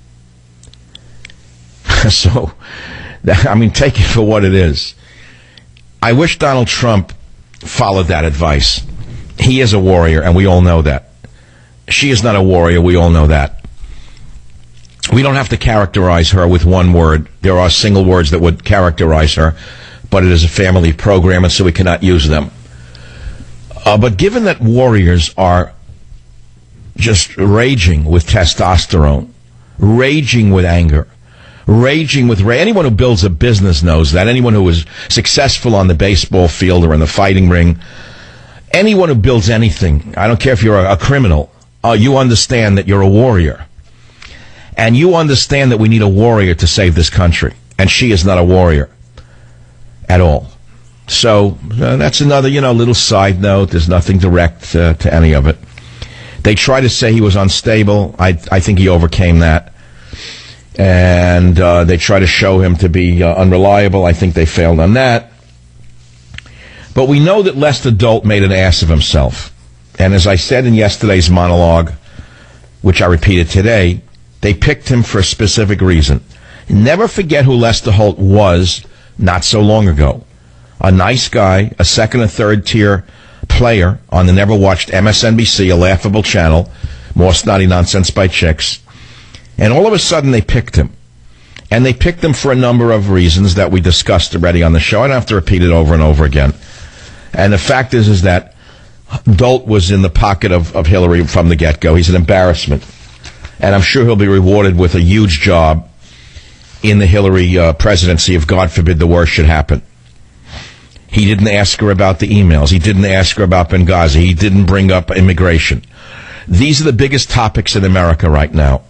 So, I mean, take it for what it is. I wish Donald Trump followed that advice. He is a warrior, and we all know that. She is not a warrior. We all know that. We don't have to characterize her with one word. There are single words that would characterize her, but it is a family program, and so we cannot use them. Uh, but given that warriors are just raging with testosterone, raging with anger, raging with ra- anyone who builds a business knows that. Anyone who is successful on the baseball field or in the fighting ring, anyone who builds anything, I don't care if you're a, a criminal, uh, you understand that you're a warrior. And you understand that we need a warrior to save this country. And she is not a warrior at all. So uh, that's another, you know, little side note. There's nothing direct uh, to any of it. They try to say he was unstable. I, I think he overcame that. And uh, they try to show him to be uh, unreliable. I think they failed on that. But we know that Lester Dolt made an ass of himself. And as I said in yesterday's monologue, which I repeated today, they picked him for a specific reason. Never forget who Lester Holt was not so long ago. A nice guy, a second or third tier player on the never-watched M S N B C, a laughable channel, more snotty nonsense by chicks. And all of a sudden they picked him. And they picked him for a number of reasons that we discussed already on the show. I don't have to repeat it over and over again. And the fact is, is that Dolt was in the pocket of, of Hillary from the get-go. He's an embarrassment. And I'm sure he'll be rewarded with a huge job in the Hillary uh, presidency if, God forbid, the worst should happen. He didn't ask her about the emails. He didn't ask her about Benghazi. He didn't bring up immigration. These are the biggest topics in America right now.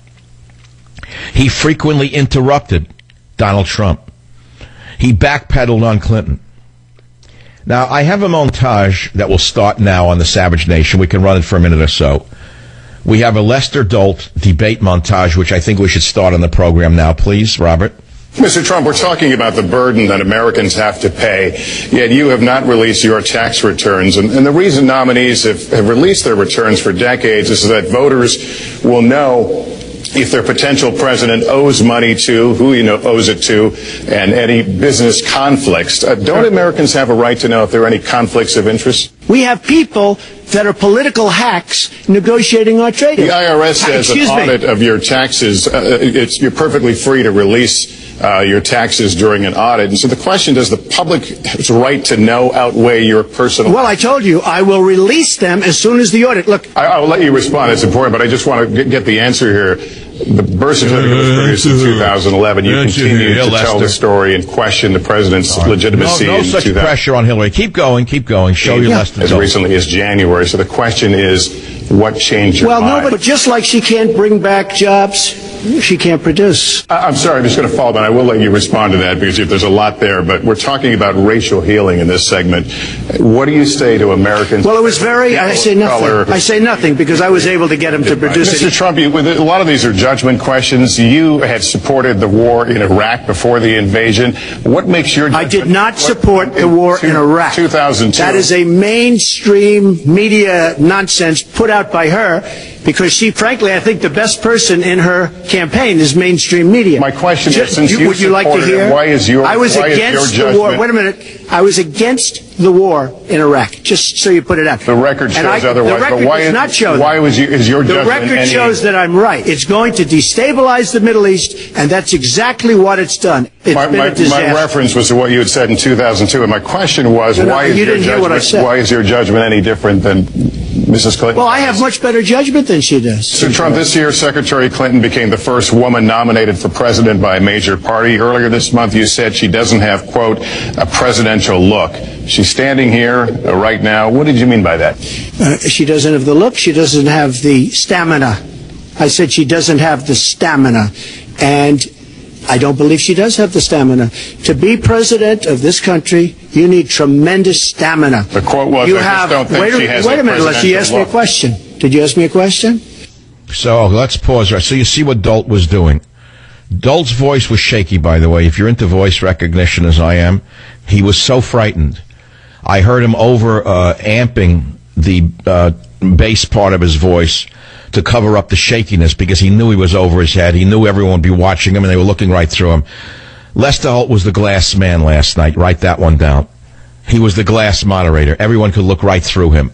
He frequently interrupted Donald Trump. He backpedaled on Clinton. Now, I have a montage that will start now on the Savage Nation. We can run it for a minute or so. We have a Lester Dolt debate montage, which I think we should start on the program now. Please, Robert. Mister Trump, we're talking about the burden that Americans have to pay, yet you have not released your tax returns. And, and the reason nominees have, have released their returns for decades is that voters will know if their potential president owes money to, who you know owes it to, and any business conflicts. Uh, don't Americans have a right to know if there are any conflicts of interest? We have people that are political hacks negotiating our trade. The I R S says Excuse an me. audit of your taxes, uh, it's, you're perfectly free to release uh, your taxes during an audit. And so the question, does the public's right to know outweigh your personal... Well, I told you, I will release them as soon as the audit... Look, I, I'll let you respond. It's important, but I just want to get, get the answer here. The birth certificate was produced in two thousand eleven. You continued to tell the story and question the president's legitimacy No, no in such two thousand. Pressure on Hillary. Keep going, keep going. Show your Yeah. Lester As Dolt. recently as January. So the question is, what changed your well, mind? no, but just like she can't bring back jobs, she can't produce. I- I'm sorry, I'm just going to follow up, and I will let you respond to that because there's a lot there. But we're talking about racial healing in this segment. What do you say to Americans? Well, it was very... I say nothing. Color. I say nothing because I was able to get him to produce Mister it. Trump, you, with a lot of these are judgment questions. You had supported the war in Iraq before the invasion. What makes your I judgment? did not what- support the war two- in Iraq. two thousand two. That is a mainstream media nonsense put out by her because she, frankly, I think the best person in her campaign is mainstream media. My question is, Just- since you would you like to supported it, hear? why is your- I was why is against your the war. judgment- Wait a minute. I was against the war in Iraq. Just so you put it out. The record And shows I, otherwise, The record but why does is- not show why that. was you- is your The judgment record any- shows that I'm right. It's going to destabilize the Middle East, and that's exactly what it's done. It's My, been my, a disaster. my reference was to what you had said in two thousand two, and my question was, No, no, why is you your didn't hear what I judgment? said. Why is your judgment any different than Missus Clinton? Well, I have much better judgment than she does. Mister Trump, this year, Secretary Clinton became the first woman nominated for president by a major party. Earlier this month, you said she doesn't have, quote, a presidential look. She's standing here uh, right now. What did you mean by that? Uh, she doesn't have the look. She doesn't have the stamina. I said she doesn't have the stamina. And I don't believe she does have the stamina. To be president of this country, you need tremendous stamina. The quote was, you I just have, don't think wait a, she has wait a a minute, let's you presidential ask me a look. question. Did you ask me a question? So let's pause right. So you see what Dolt was doing. Dolt's voice was shaky, by the way. If you're into voice recognition as I am, he was so frightened. I heard him over uh, amping the uh, bass part of his voice to cover up the shakiness because he knew he was over his head. He knew everyone would be watching him and they were looking right through him. Lester Holt was the glass man last night. Write that one down. He was the glass moderator. Everyone could look right through him.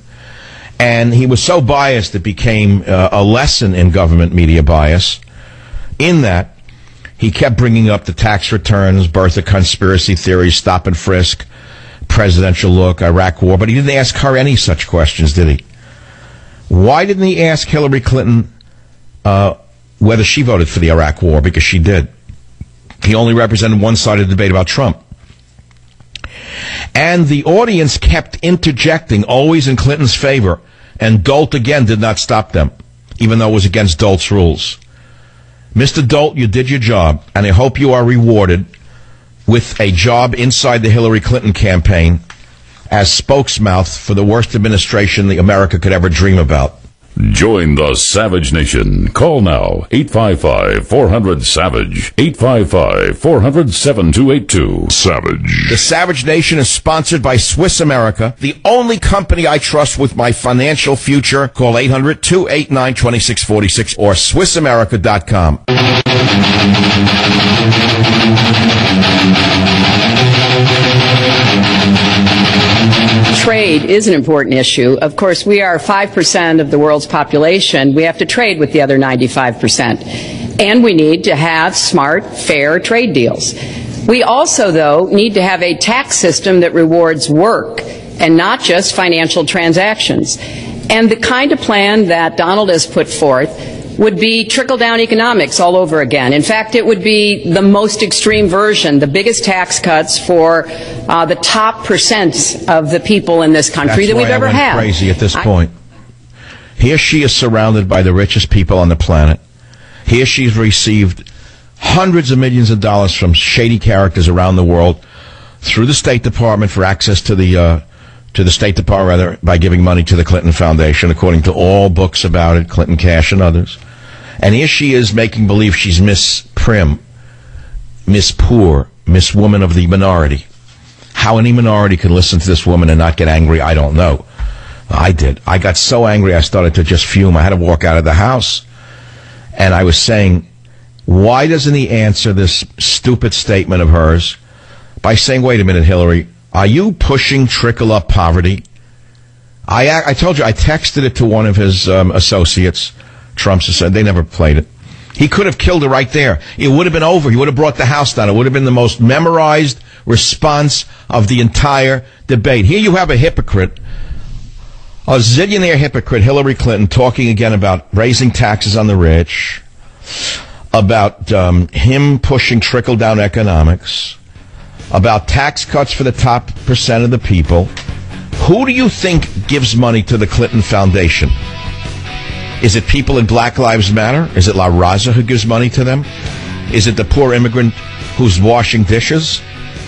And he was so biased it became uh, a lesson in government media bias. In that, he kept bringing up the tax returns, birth of conspiracy theories, stop and frisk, presidential look, Iraq war, but he didn't ask her any such questions, did he? Why didn't he ask Hillary Clinton uh, whether she voted for the Iraq war? Because she did. He only represented one side of the debate about Trump. And the audience kept interjecting, always in Clinton's favor, and Dolt again did not stop them, even though it was against Dolt's rules. Mister Dolt, you did your job, and I hope you are rewarded with a job inside the Hillary Clinton campaign as spokesmouth for the worst administration the America could ever dream about. Join the Savage Nation. Call now, eight five five, four hundred, SAVAGE, eight five five, four hundred, seven two eight two. Savage. The Savage Nation is sponsored by Swiss America, the only company I trust with my financial future. Call eight hundred, two eight nine, two six four six or swiss america dot com. Trade is an important issue. Of course, we are five percent of the world's population. We have to trade with the other ninety-five percent. And we need to have smart, fair trade deals. We also, though, need to have a tax system that rewards work and not just financial transactions. And the kind of plan that Donald has put forth would be trickle-down economics all over again. In fact, it would be the most extreme version, the biggest tax cuts for uh, the top percent of the people in this country That's that we've why ever I went had. Crazy at this I, point. Here she is surrounded by the richest people on the planet. Here she's received hundreds of millions of dollars from shady characters around the world through the State Department for access to the uh, to the State Department, rather, by giving money to the Clinton Foundation, according to all books about it, Clinton Cash and others. And here she is making believe she's Miss Prim, Miss Poor, Miss Woman of the Minority. How any minority can listen to this woman and not get angry, I don't know. I did. I got so angry I started to just fume. I had to walk out of the house. And I was saying, why doesn't he answer this stupid statement of hers by saying, wait a minute, Hillary, are you pushing trickle-up poverty? I, I told you, I texted it to one of his um, associates. Trump's said they never played it. He could have killed her right there. It would have been over. He would have brought the house down. It would have been the most memorized response of the entire debate. Here you have a hypocrite, a zillionaire hypocrite, Hillary Clinton, talking again about raising taxes on the rich, about um, him pushing trickle-down economics, about tax cuts for the top percent of the people. Who do you think gives money to the Clinton Foundation? Is it people in Black Lives Matter? Is it La Raza who gives money to them? Is it the poor immigrant who's washing dishes?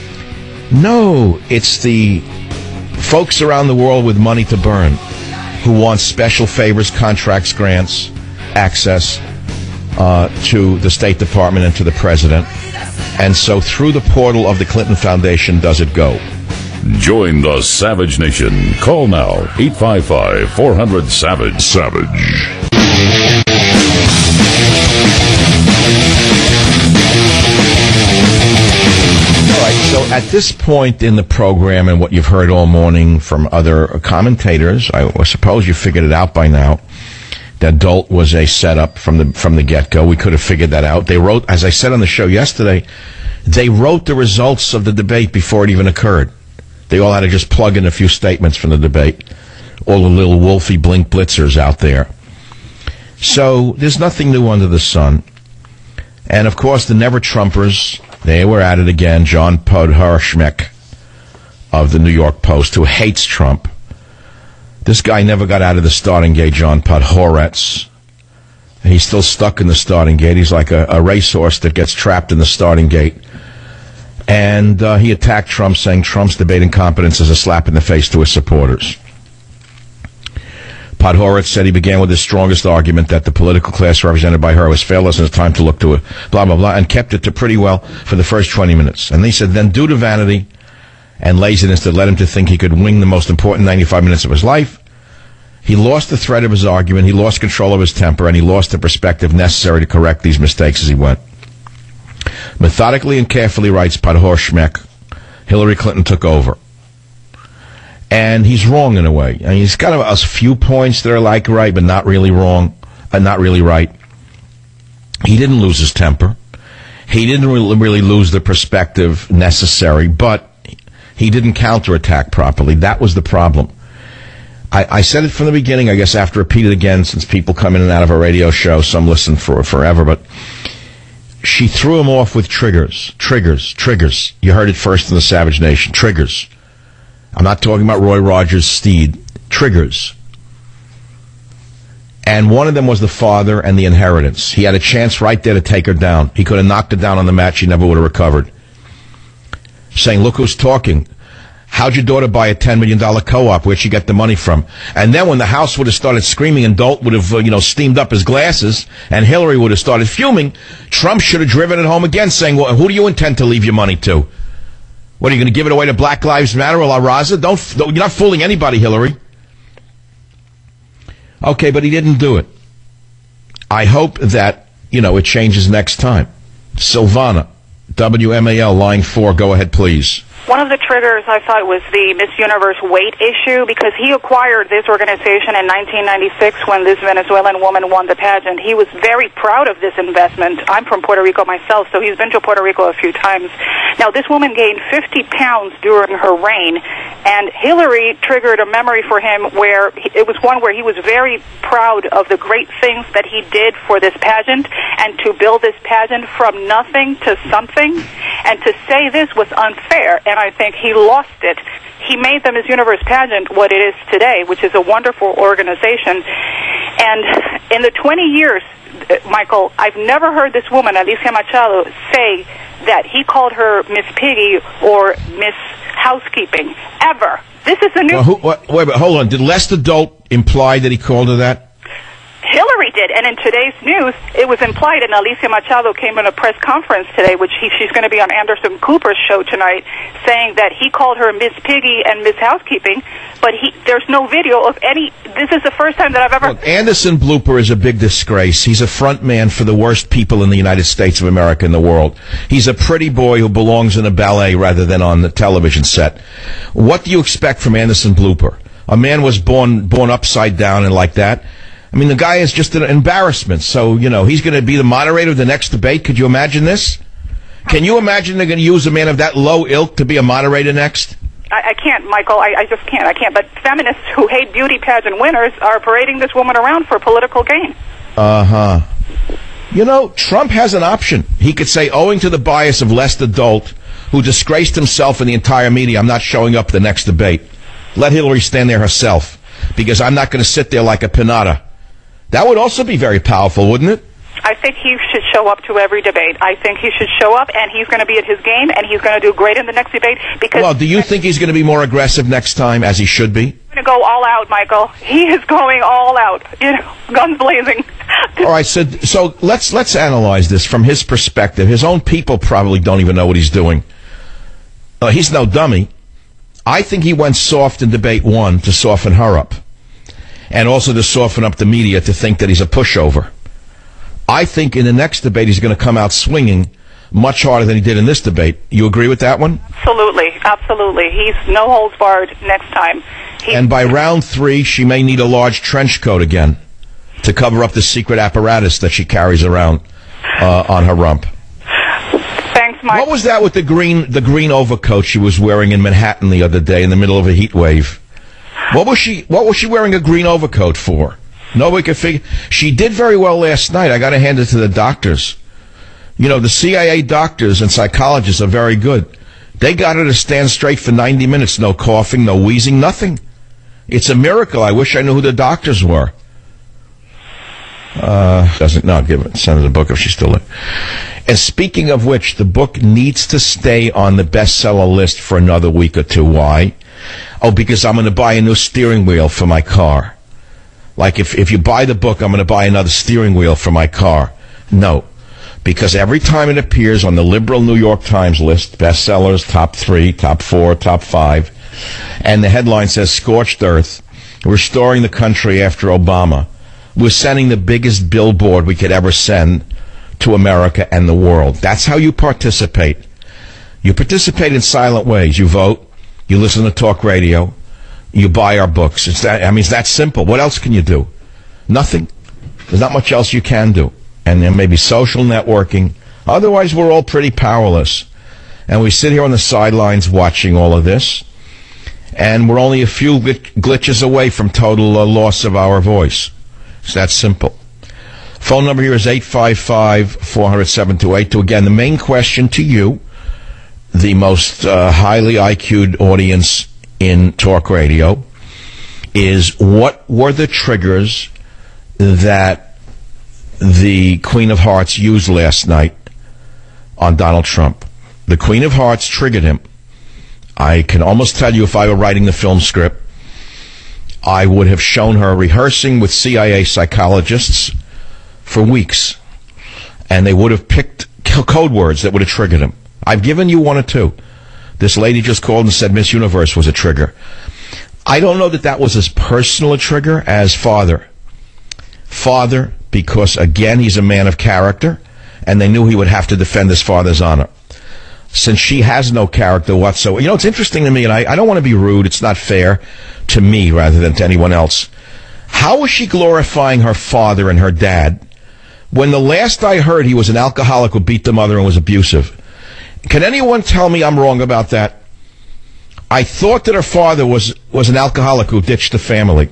No, it's the folks around the world with money to burn who want special favors, contracts, grants, access uh, to the State Department and to the president. And so through the portal of the Clinton Foundation does it go. Join the Savage Nation. Call now, eight five five, four hundred, SAVAGE. Savage. All right, so at this point in the program and what you've heard all morning from other commentators, I suppose you figured it out by now, that Dolt was a setup from the from the get-go. We could have figured that out. They wrote, as I said on the show yesterday, they wrote the results of the debate before it even occurred. They all had to just plug in a few statements from the debate. All the little Wolfie Blink blitzers out there. So there's nothing new under the sun. And, of course, the Never-Trumpers, they were at it again. John Podhoretz of the New York Post, who hates Trump. This guy never got out of the starting gate, John Podhoretz. He's still stuck in the starting gate. He's like a, a racehorse that gets trapped in the starting gate. And uh, he attacked Trump, saying Trump's debate incompetence is a slap in the face to his supporters. Podhoretz said he began with his strongest argument that the political class represented by her was fairless and it's time to look to it, blah, blah, blah, and kept it to pretty well for the first twenty minutes. And he said then due to vanity and laziness that led him to think he could wing the most important ninety-five minutes of his life, he lost the thread of his argument, he lost control of his temper, and he lost the perspective necessary to correct these mistakes as he went. Methodically and carefully, writes Podhoretz, Hillary Clinton took over. And he's wrong in a way. I mean, he's got a, a few points that are like right, but not really wrong, uh, not really right. He didn't lose his temper. He didn't really, really lose the perspective necessary, but he didn't counterattack properly. That was the problem. I, I said it from the beginning, I guess I have to repeat it again since people come in and out of our radio show. Some listen for forever, but she threw him off with triggers, triggers, triggers. You heard it first in the Savage Nation. Triggers. I'm not talking about Roy Rogers' steed. Triggers. And one of them was the father and the inheritance. He had a chance right there to take her down. He could have knocked her down on the mat. She never would have recovered. Saying, look who's talking. How'd your daughter buy a ten million dollars co-op? Where'd she get the money from? And then when the House would have started screaming and Dolt would have, uh, you know, steamed up his glasses and Hillary would have started fuming, Trump should have driven it home again saying, well, who do you intend to leave your money to? What, are you going to give it away to Black Lives Matter or La Raza? Don't, don't, you're not fooling anybody, Hillary. Okay, but he didn't do it. I hope that, you know, it changes next time. Silvana, W M A L, line four, go ahead, please. One of the triggers I thought was the Miss Universe weight issue, because he acquired this organization in nineteen ninety-six when this Venezuelan woman won the pageant. He was very proud of this investment. I'm from Puerto Rico myself, so he's been to Puerto Rico a few times. Now, this woman gained fifty pounds during her reign, and Hillary triggered a memory for him where he, it was one where he was very proud of the great things that he did for this pageant and to build this pageant from nothing to something. And to say this was unfair, and I think he lost it. He made the Miss Universe pageant what it is today, which is a wonderful organization. And in the twenty years, Michael, I've never heard this woman, Alicia Machado, say that he called her Miss Piggy or Miss Housekeeping, ever. This is a new... Well, who, wait, wait, hold on. Did Lester Dolt imply that he called her that? Hillary did, and in today's news, it was implied, and Alicia Machado came in a press conference today, which he, she's going to be on Anderson Cooper's show tonight, saying that he called her Miss Piggy and Miss Housekeeping, but he, there's no video of any... This is the first time that I've ever... Look, Anderson Blooper is a big disgrace. He's a front man for the worst people in the United States of America and the world. He's a pretty boy who belongs in a ballet rather than on the television set. What do you expect from Anderson Blooper? A man was born born upside down and like that. I mean, the guy is just an embarrassment. So, you know, he's going to be the moderator of the next debate. Could you imagine this? Can you imagine they're going to use a man of that low ilk to be a moderator next? I, I can't, Michael. I, I just can't. I can't. But feminists who hate beauty pageant winners are parading this woman around for political gain. Uh-huh. You know, Trump has an option. He could say, owing to the bias of Lester Dolt, who disgraced himself and the entire media, I'm not showing up at the next debate. Let Hillary stand there herself, because I'm not going to sit there like a pinata. That would also be very powerful, wouldn't it? I think he should show up to every debate. I think he should show up, and he's going to be at his game, and he's going to do great in the next debate. Because well, do you think he's going to be more aggressive next time, as he should be? He's going to go all out, Michael. He is going all out. You know, guns blazing. All right, so so let's let's analyze this from his perspective. His own people probably don't even know what he's doing. Uh, he's no dummy. I think he went soft in debate one to soften her up, and also to soften up the media to think that he's a pushover. I think in the next debate he's going to come out swinging much harder than he did in this debate. You agree with that one? Absolutely, absolutely. He's no holds barred next time. He's and by round three, she may need a large trench coat again to cover up the secret apparatus that she carries around uh, on her rump. Thanks, Mike. What was that with the green the green overcoat she was wearing in Manhattan the other day in the middle of a heat wave? What was she What was she wearing a green overcoat for? Nobody could figure. She did very well last night. I got to hand it to the doctors. You know, the C I A doctors and psychologists are very good. They got her to stand straight for ninety minutes. No coughing, no wheezing, nothing. It's a miracle. I wish I knew who the doctors were. Uh, doesn't, no, give it, send her the book if she's still there. And speaking of which, the book needs to stay on the bestseller list for another week or two. Why? Oh, because I'm going to buy a new steering wheel for my car. Like, if, if you buy the book, I'm going to buy another steering wheel for my car. No. Because every time it appears on the liberal New York Times list, bestsellers, top three, top four, top five, and the headline says, Scorched Earth, restoring the country after Obama, we're sending the biggest billboard we could ever send to America and the world. That's how you participate. You participate in silent ways. You vote. You listen to talk radio. You buy our books. It's that, I mean, it's that simple. What else can you do? Nothing. There's not much else you can do. And then maybe social networking. Otherwise, we're all pretty powerless. And we sit here on the sidelines watching all of this. And we're only a few glitches away from total uh, loss of our voice. It's that simple. Phone number here is eight five five, four hundred, seven two eight two. Again, the main question to you, the most uh, highly I Q'd audience in talk radio, is what were the triggers that the Queen of Hearts used last night on Donald Trump? The Queen of Hearts triggered him. I can almost tell you if I were writing the film script, I would have shown her rehearsing with C I A psychologists for weeks, and they would have picked code words that would have triggered him. I've given you one or two. This lady just called and said Miss Universe was a trigger. I don't know that that was as personal a trigger as father. Father, because, again, he's a man of character, and they knew he would have to defend his father's honor. Since she has no character whatsoever. You know, it's interesting to me, and I, I don't want to be rude. It's not fair to me rather than to anyone else. How is she glorifying her father and her dad when the last I heard he was an alcoholic who beat the mother and was abusive? Can anyone tell me I'm wrong about that? I thought that her father was, was an alcoholic who ditched the family.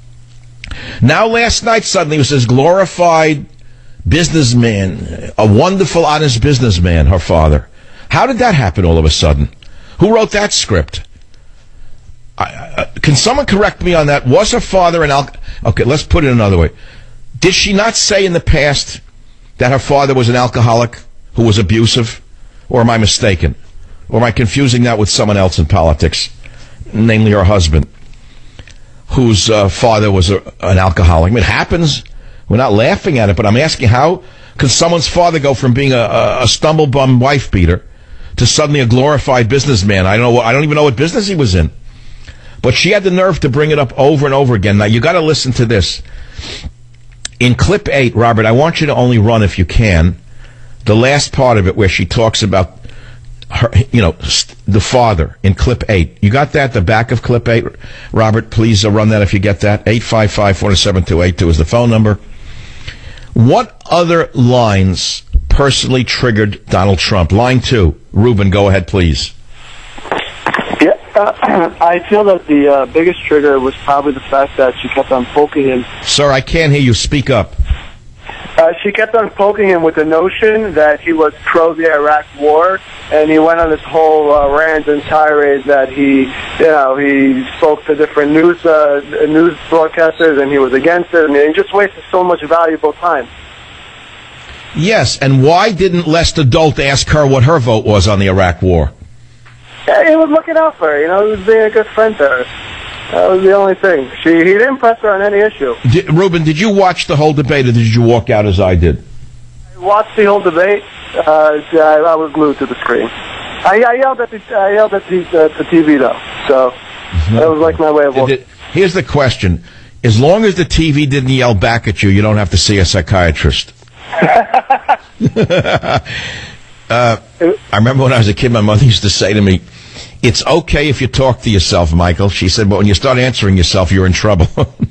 Now last night suddenly he was this glorified businessman, a wonderful, honest businessman, her father. How did that happen all of a sudden? Who wrote that script? I, I, can someone correct me on that? Was her father an alcoholic? Okay, let's put it another way. Did she not say in the past that her father was an alcoholic who was abusive? Or am I mistaken? Or am I confusing that with someone else in politics, namely her husband, whose uh, father was a, an alcoholic? I mean, it happens. We're not laughing at it, but I'm asking, how can someone's father go from being a, a, a stumble-bum wife-beater to suddenly a glorified businessman? I don't know. I don't even know what business he was in. But she had the nerve to bring it up over and over again. Now, you got to listen to this. In clip eight, Robert, I want you to only run, if you can, the last part of it where she talks about her, you know, the father in clip eight. You got that? The back of clip eight, Robert? Please uh, run that if you get that. eight five five, four seven two, eight two is the phone number. What other lines personally triggered Donald Trump? Line two. Ruben, go ahead, please. Yeah, uh, I feel that the uh, biggest trigger was probably the fact that she kept on poking him. Sir, I can't hear you. Speak up. Uh, she kept on poking him with the notion that he was pro the Iraq war, and he went on this whole uh, rant and tirade that he, you know, he spoke to different news uh, news broadcasters and he was against it, and he just wasted so much valuable time. Yes, and why didn't Lester Dolt ask her what her vote was on the Iraq war? Yeah, he was looking out for her, you know, he was being a good friend to her. That was the only thing. She He didn't press her on any issue. Did, Ruben, did you watch the whole debate, or did you walk out as I did? I watched the whole debate. Uh, I, I was glued to the screen. I, I yelled at the I yelled at the, uh, the T V, though. So that was like my way of walking. Here's the question. As long as the T V didn't yell back at you, you don't have to see a psychiatrist. uh, I remember when I was a kid, my mother used to say to me, "It's okay if you talk to yourself, Michael." She said, "But when you start answering yourself, you're in trouble."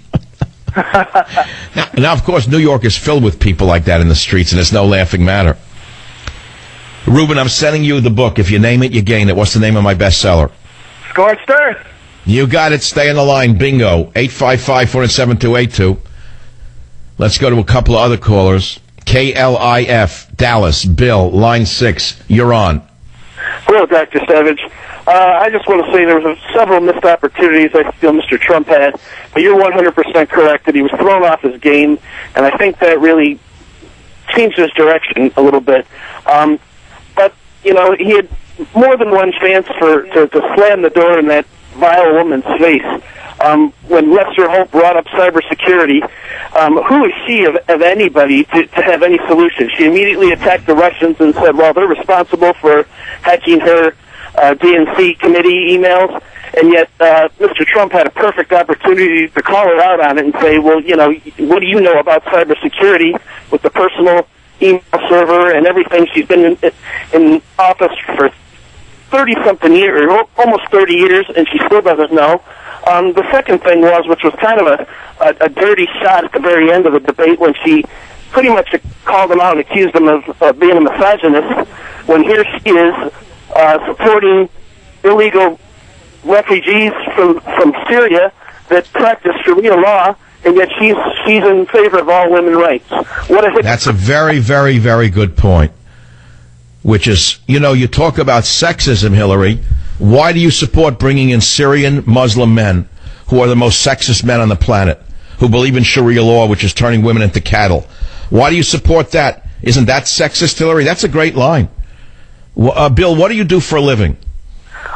now, now, of course, New York is filled with people like that in the streets, and it's no laughing matter. Ruben, I'm sending you the book. If you name it, you gain it. What's the name of my bestseller? Scorched Earth. You got it. Stay on the line. Bingo. eight five five, four seven two, eight two. Let's go to a couple of other callers. K L I F, Dallas. Bill, line six. You're on. Hello, Doctor Savage. Uh, I just want to say there was several missed opportunities I feel Mister Trump had, but you're one hundred percent correct that he was thrown off his game, and I think that really changed his direction a little bit. Um, but, you know, he had more than one chance for to, to slam the door in that vile woman's face. Um, when Lester Holt brought up cybersecurity, um, who is she of, of anybody to, to have any solution? She immediately attacked the Russians and said, well, they're responsible for hacking her uh, D N C committee emails, and yet uh, Mister Trump had a perfect opportunity to call her out on it and say, well, you know, what do you know about cybersecurity with the personal email server and everything? She's been in, in office for thirty-something years, or almost thirty years, and she still doesn't know. Um, the second thing was, which was kind of a, a, a dirty shot at the very end of the debate, when she pretty much called him out and accused him of uh, being a misogynist, when here she is uh, supporting illegal refugees from, from Syria that practice Sharia law, and yet she's she's in favor of all women's rights. What a hit. That's a very, very, very good point. Which is, you know, you talk about sexism, Hillary. Why do you support bringing in Syrian Muslim men who are the most sexist men on the planet, who believe in Sharia law, which is turning women into cattle? Why do you support that? Isn't that sexist, Hillary? That's a great line. Uh, Bill, what do you do for a living?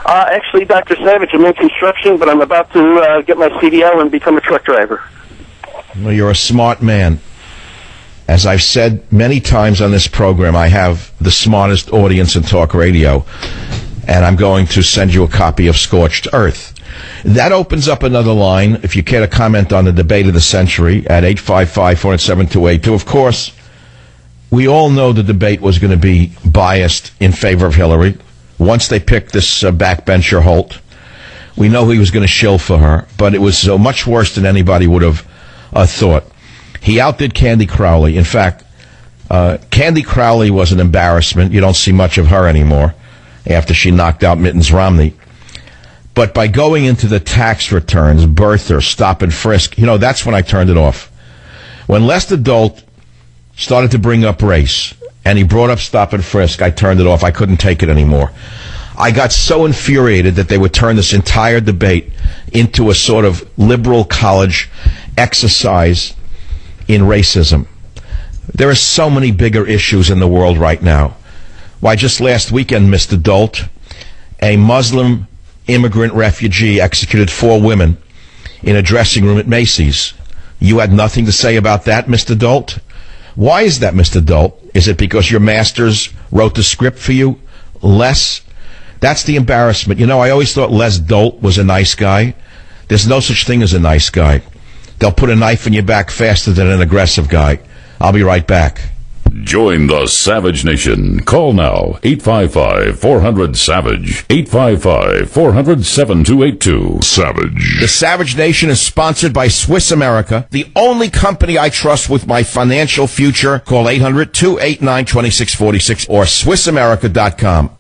Uh, actually, Doctor Savage, I'm in construction, but I'm about to uh, get my C D L and become a truck driver. Well, you're a smart man. As I've said many times on this program, I have the smartest audience in talk radio, and I'm going to send you a copy of Scorched Earth. That opens up another line, if you care to comment on the debate of the century, at eight five five, four eight seven, two eight two. Of course, we all know the debate was going to be biased in favor of Hillary. Once they picked this uh, backbencher Holt, we know he was going to shill for her, but it was uh, much worse than anybody would have uh, thought. He outdid Candy Crowley. In fact, uh, Candy Crowley was an embarrassment. You don't see much of her anymore after she knocked out Mittens Romney. But by going into the tax returns, birther, stop and frisk, you know, that's when I turned it off. When Lester Dolt started to bring up race, and he brought up stop and frisk, I turned it off. I couldn't take it anymore. I got so infuriated that they would turn this entire debate into a sort of liberal college exercise in racism. There are so many bigger issues in the world right now. Why, just last weekend, Mister Dolt, a Muslim immigrant refugee executed four women in a dressing room at Macy's. You had nothing to say about that, Mister Dolt? Why is that, Mister Dolt? Is it because your masters wrote the script for you? Les? That's the embarrassment. You know, I always thought Les Dolt was a nice guy. There's no such thing as a nice guy. They'll put a knife in your back faster than an aggressive guy. I'll be right back. Join the Savage Nation. Call now, eight five five, four hundred, SAVAGE, eight five five, four hundred, seven two eight two. Savage. The Savage Nation is sponsored by Swiss America, the only company I trust with my financial future. Call eight hundred, two eight nine, two six four six or Swiss America dot com.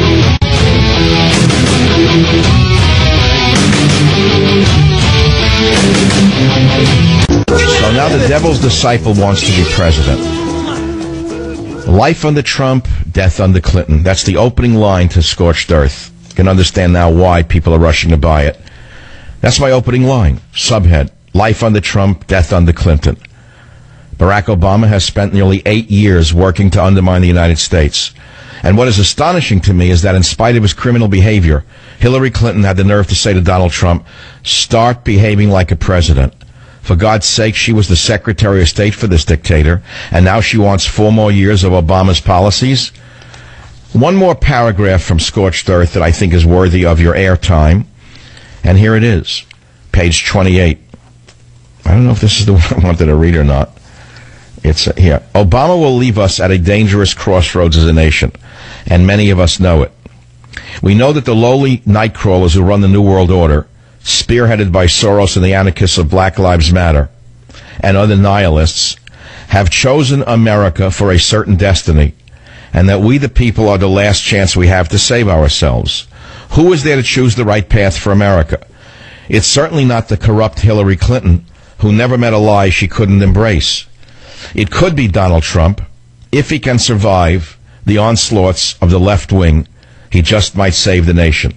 So now the devil's disciple wants to be president. Life under Trump, death under Clinton. That's the opening line to Scorched Earth. You can understand now why people are rushing to buy it. That's my opening line. Subhead, life under Trump, death under Clinton. Barack Obama has spent nearly eight years working to undermine the United States. And what is astonishing to me is that in spite of his criminal behavior, Hillary Clinton had the nerve to say to Donald Trump, start behaving like a president. For God's sake, she was the Secretary of State for this dictator, and now she wants four more years of Obama's policies. One more paragraph from Scorched Earth that I think is worthy of your airtime, and here it is, page twenty-eight. I don't know if this is the one I wanted to read or not. It's uh, here. Obama will leave us at a dangerous crossroads as a nation, and many of us know it. We know that the lowly nightcrawlers who run the New World Order, spearheaded by Soros and the anarchists of Black Lives Matter and other nihilists, have chosen America for a certain destiny, and that we the people are the last chance we have to save ourselves. Who is there to choose the right path for America? It's certainly not the corrupt Hillary Clinton, who never met a lie she couldn't embrace. It could be Donald Trump. If he can survive the onslaughts of the left wing, he just might save the nation.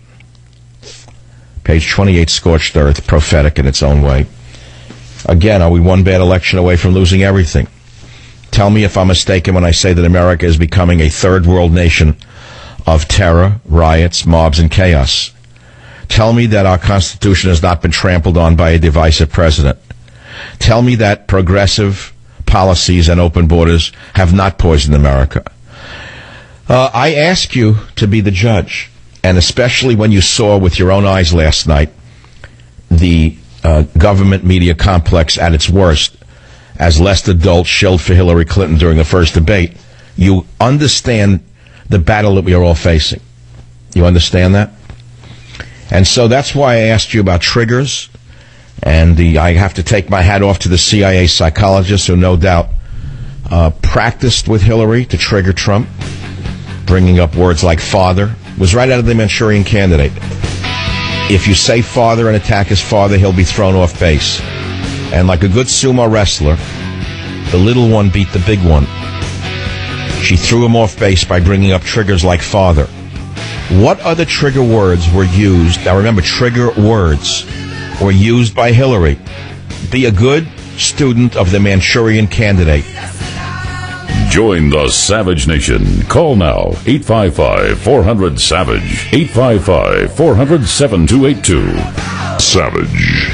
Page twenty-eight, Scorched Earth, prophetic in its own way. Again, are we one bad election away from losing everything? Tell me if I'm mistaken when I say that America is becoming a third world nation of terror, riots, mobs, and chaos. Tell me that our Constitution has not been trampled on by a divisive president. Tell me that progressive policies and open borders have not poisoned America. Uh, I ask you to be the judge. And especially when you saw with your own eyes last night the uh, government media complex at its worst, as Lester Dolt shilled for Hillary Clinton during the first debate, you understand the battle that we are all facing. You understand that? And so that's why I asked you about triggers, and the, I have to take my hat off to the C I A psychologists who no doubt uh, practiced with Hillary to trigger Trump, bringing up words like father. Was right out of the Manchurian Candidate. If you say father and attack his father, he'll be thrown off base. And like a good sumo wrestler, the little one beat the big one. She threw him off base by bringing up triggers like father. What other trigger words were used? Now remember, trigger words were used by Hillary. Be a good student of the Manchurian Candidate. Join the Savage Nation. Call now, eight five five, four hundred, SAVAGE, eight five five, four hundred, seven two eight two. Savage.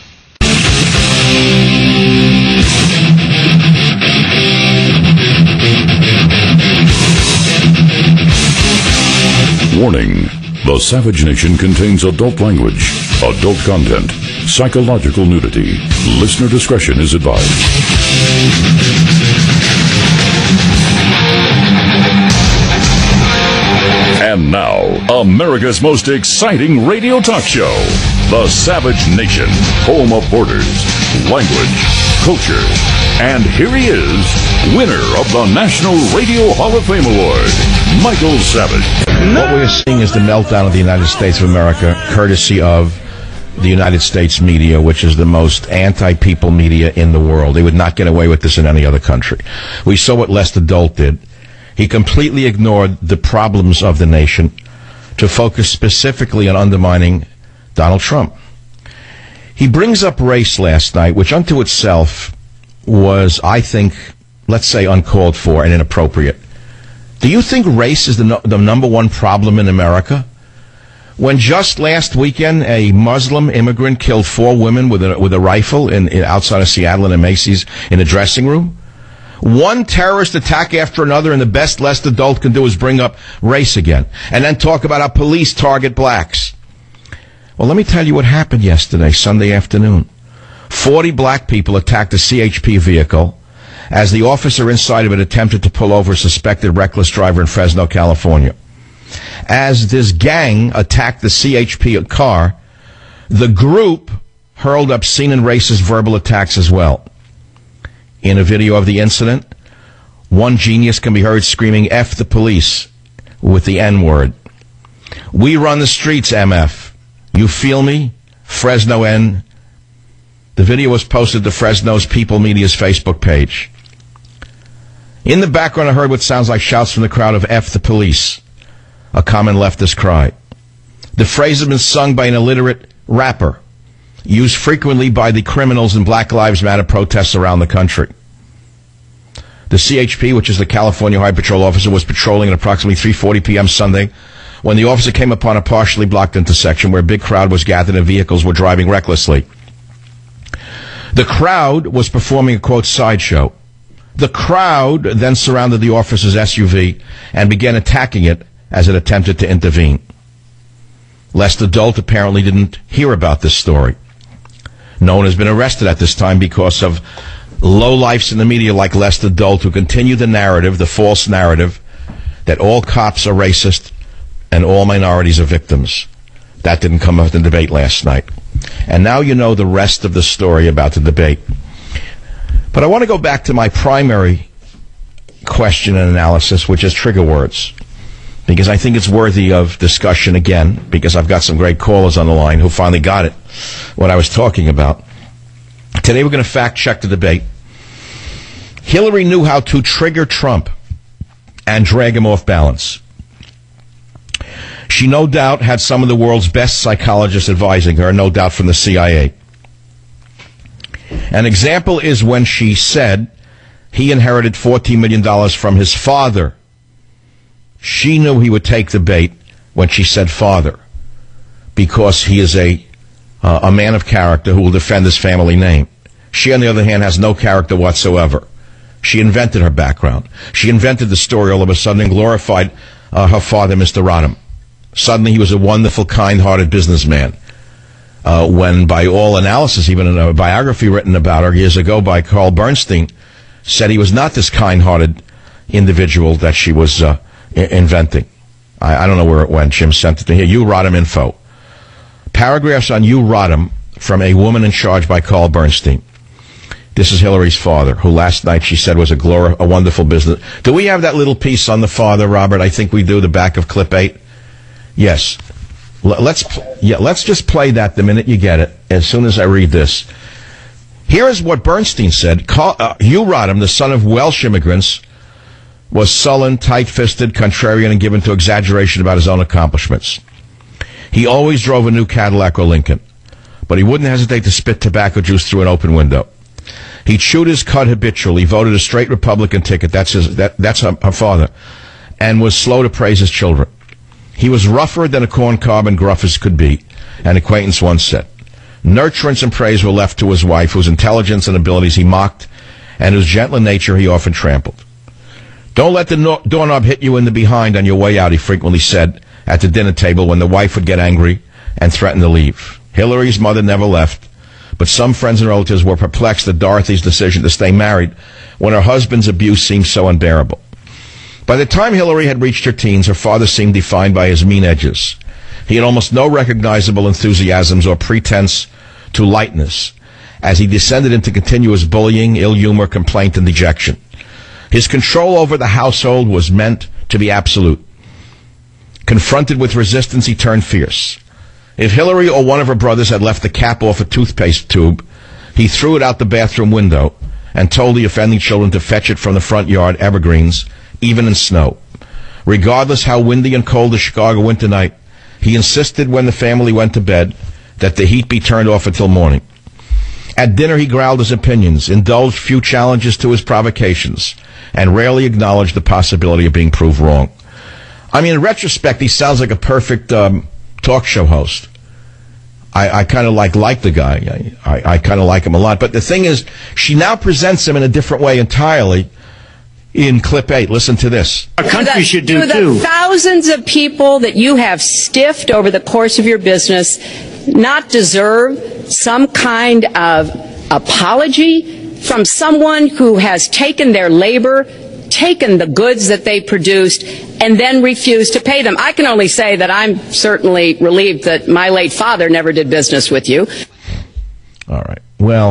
Warning. The Savage Nation contains adult language, adult content, psychological nudity. Listener discretion is advised. And now, America's most exciting radio talk show, The Savage Nation, home of borders, language, culture. And here he is, winner of the National Radio Hall of Fame Award, Michael Savage. What we are seeing is the meltdown of the United States of America, courtesy of the United States media, which is the most anti-people media in the world. They would not get away with this in any other country. We saw what Lester Dolt did. He completely ignored the problems of the nation to focus specifically on undermining Donald Trump. He brings up race last night, which unto itself was, I think, let's say, uncalled for and inappropriate. Do you think race is the, no- the number one problem in America? When just last weekend a Muslim immigrant killed four women with a, with a rifle in, in outside of Seattle in a Macy's in a dressing room? One terrorist attack after another, and the best Lester Dolt can do is bring up race again, and then talk about how police target blacks. Well, let me tell you what happened yesterday, Sunday afternoon. Forty black people attacked a C H P vehicle as the officer inside of it attempted to pull over a suspected reckless driver in Fresno, California. As this gang attacked the C H P car, the group hurled obscene and racist verbal attacks as well. In a video of the incident, one genius can be heard screaming, "F the police," with the N-word. "We run the streets, M F. You feel me? Fresno N." The video was posted to Fresno's People Media's Facebook page. In the background, I heard what sounds like shouts from the crowd of "F the police," a common leftist cry. The phrase has been sung by an illiterate rapper, used frequently by the criminals in Black Lives Matter protests around the country. The C H P, which is the California Highway Patrol officer, was patrolling at approximately three forty p.m. Sunday when the officer came upon a partially blocked intersection where a big crowd was gathered and vehicles were driving recklessly. The crowd was performing a, quote, sideshow. The crowd then surrounded the officer's S U V and began attacking it as it attempted to intervene. Lester Dolt apparently didn't hear about this story. No one has been arrested at this time because of lowlifes in the media like Lester Dolt, who continue the narrative, the false narrative, that all cops are racist and all minorities are victims. That didn't come up in the debate last night. And now you know the rest of the story about the debate. But I want to go back to my primary question and analysis, which is trigger words, because I think it's worthy of discussion again, because I've got some great callers on the line who finally got it, what I was talking about. Today we're going to fact-check the debate. Hillary knew how to trigger Trump and drag him off balance. She no doubt had some of the world's best psychologists advising her, no doubt from the C I A. An example is when she said he inherited fourteen million dollars from his father. She knew he would take the bait when she said father, because he is a uh, a man of character who will defend his family name. She, on the other hand, has no character whatsoever. She invented her background. She invented the story all of a sudden and glorified uh, her father, Mister Rodham. Suddenly he was a wonderful, kind-hearted businessman. Uh, when, by all analysis, even in a biography written about her years ago by Carl Bernstein, said he was not this kind-hearted individual that she was uh, I- inventing. I-, I don't know where it went. Jim sent it to here. You Rodham info. Paragraphs on You Rodham from A Woman in Charge by Carl Bernstein. This is Hillary's father, who last night she said was a glor- a wonderful business. Do we have that little piece on the father, Robert? I think we do, the back of clip eight. Yes. L- let's yeah, let's just play that the minute you get it, as soon as I read this. Here is what Bernstein said. Carl, uh, Hugh Rodham, the son of Welsh immigrants, was sullen, tight-fisted, contrarian, and given to exaggeration about his own accomplishments. He always drove a new Cadillac or Lincoln, but he wouldn't hesitate to spit tobacco juice through an open window. He chewed his cud habitually, voted a straight Republican ticket, that's his, that, that's her, her father, and was slow to praise his children. He was rougher than a corn cob and gruff as could be, an acquaintance once said. Nurturance and praise were left to his wife, whose intelligence and abilities he mocked, and whose gentle nature he often trampled. Don't let the no- doorknob hit you in the behind on your way out, he frequently said at the dinner table when the wife would get angry and threaten to leave. Hillary's mother never left, but some friends and relatives were perplexed at Dorothy's decision to stay married when her husband's abuse seemed so unbearable. By the time Hillary had reached her teens, her father seemed defined by his mean edges. He had almost no recognizable enthusiasms or pretense to lightness as he descended into continuous bullying, ill humor, complaint, and dejection. His control over the household was meant to be absolute. Confronted with resistance, he turned fierce. If Hillary or one of her brothers had left the cap off a toothpaste tube, he threw it out the bathroom window and told the offending children to fetch it from the front yard evergreens, even in snow. Regardless how windy and cold the Chicago winter night, he insisted when the family went to bed that the heat be turned off until morning. At dinner, he growled his opinions, indulged few challenges to his provocations, and rarely acknowledged the possibility of being proved wrong. I mean, in retrospect, he sounds like a perfect um, talk show host. I, I kind of like like the guy. I, I, I kind of like him a lot. But the thing is, she now presents him in a different way entirely in clip eight. Listen to this. Our country the, should do, to too. The thousands of people that you have stiffed over the course of your business not deserve some kind of apology from someone who has taken their labor, taken the goods that they produced, and then refused to pay them. I can only say that I'm certainly relieved that my late father never did business with you. All right. Well,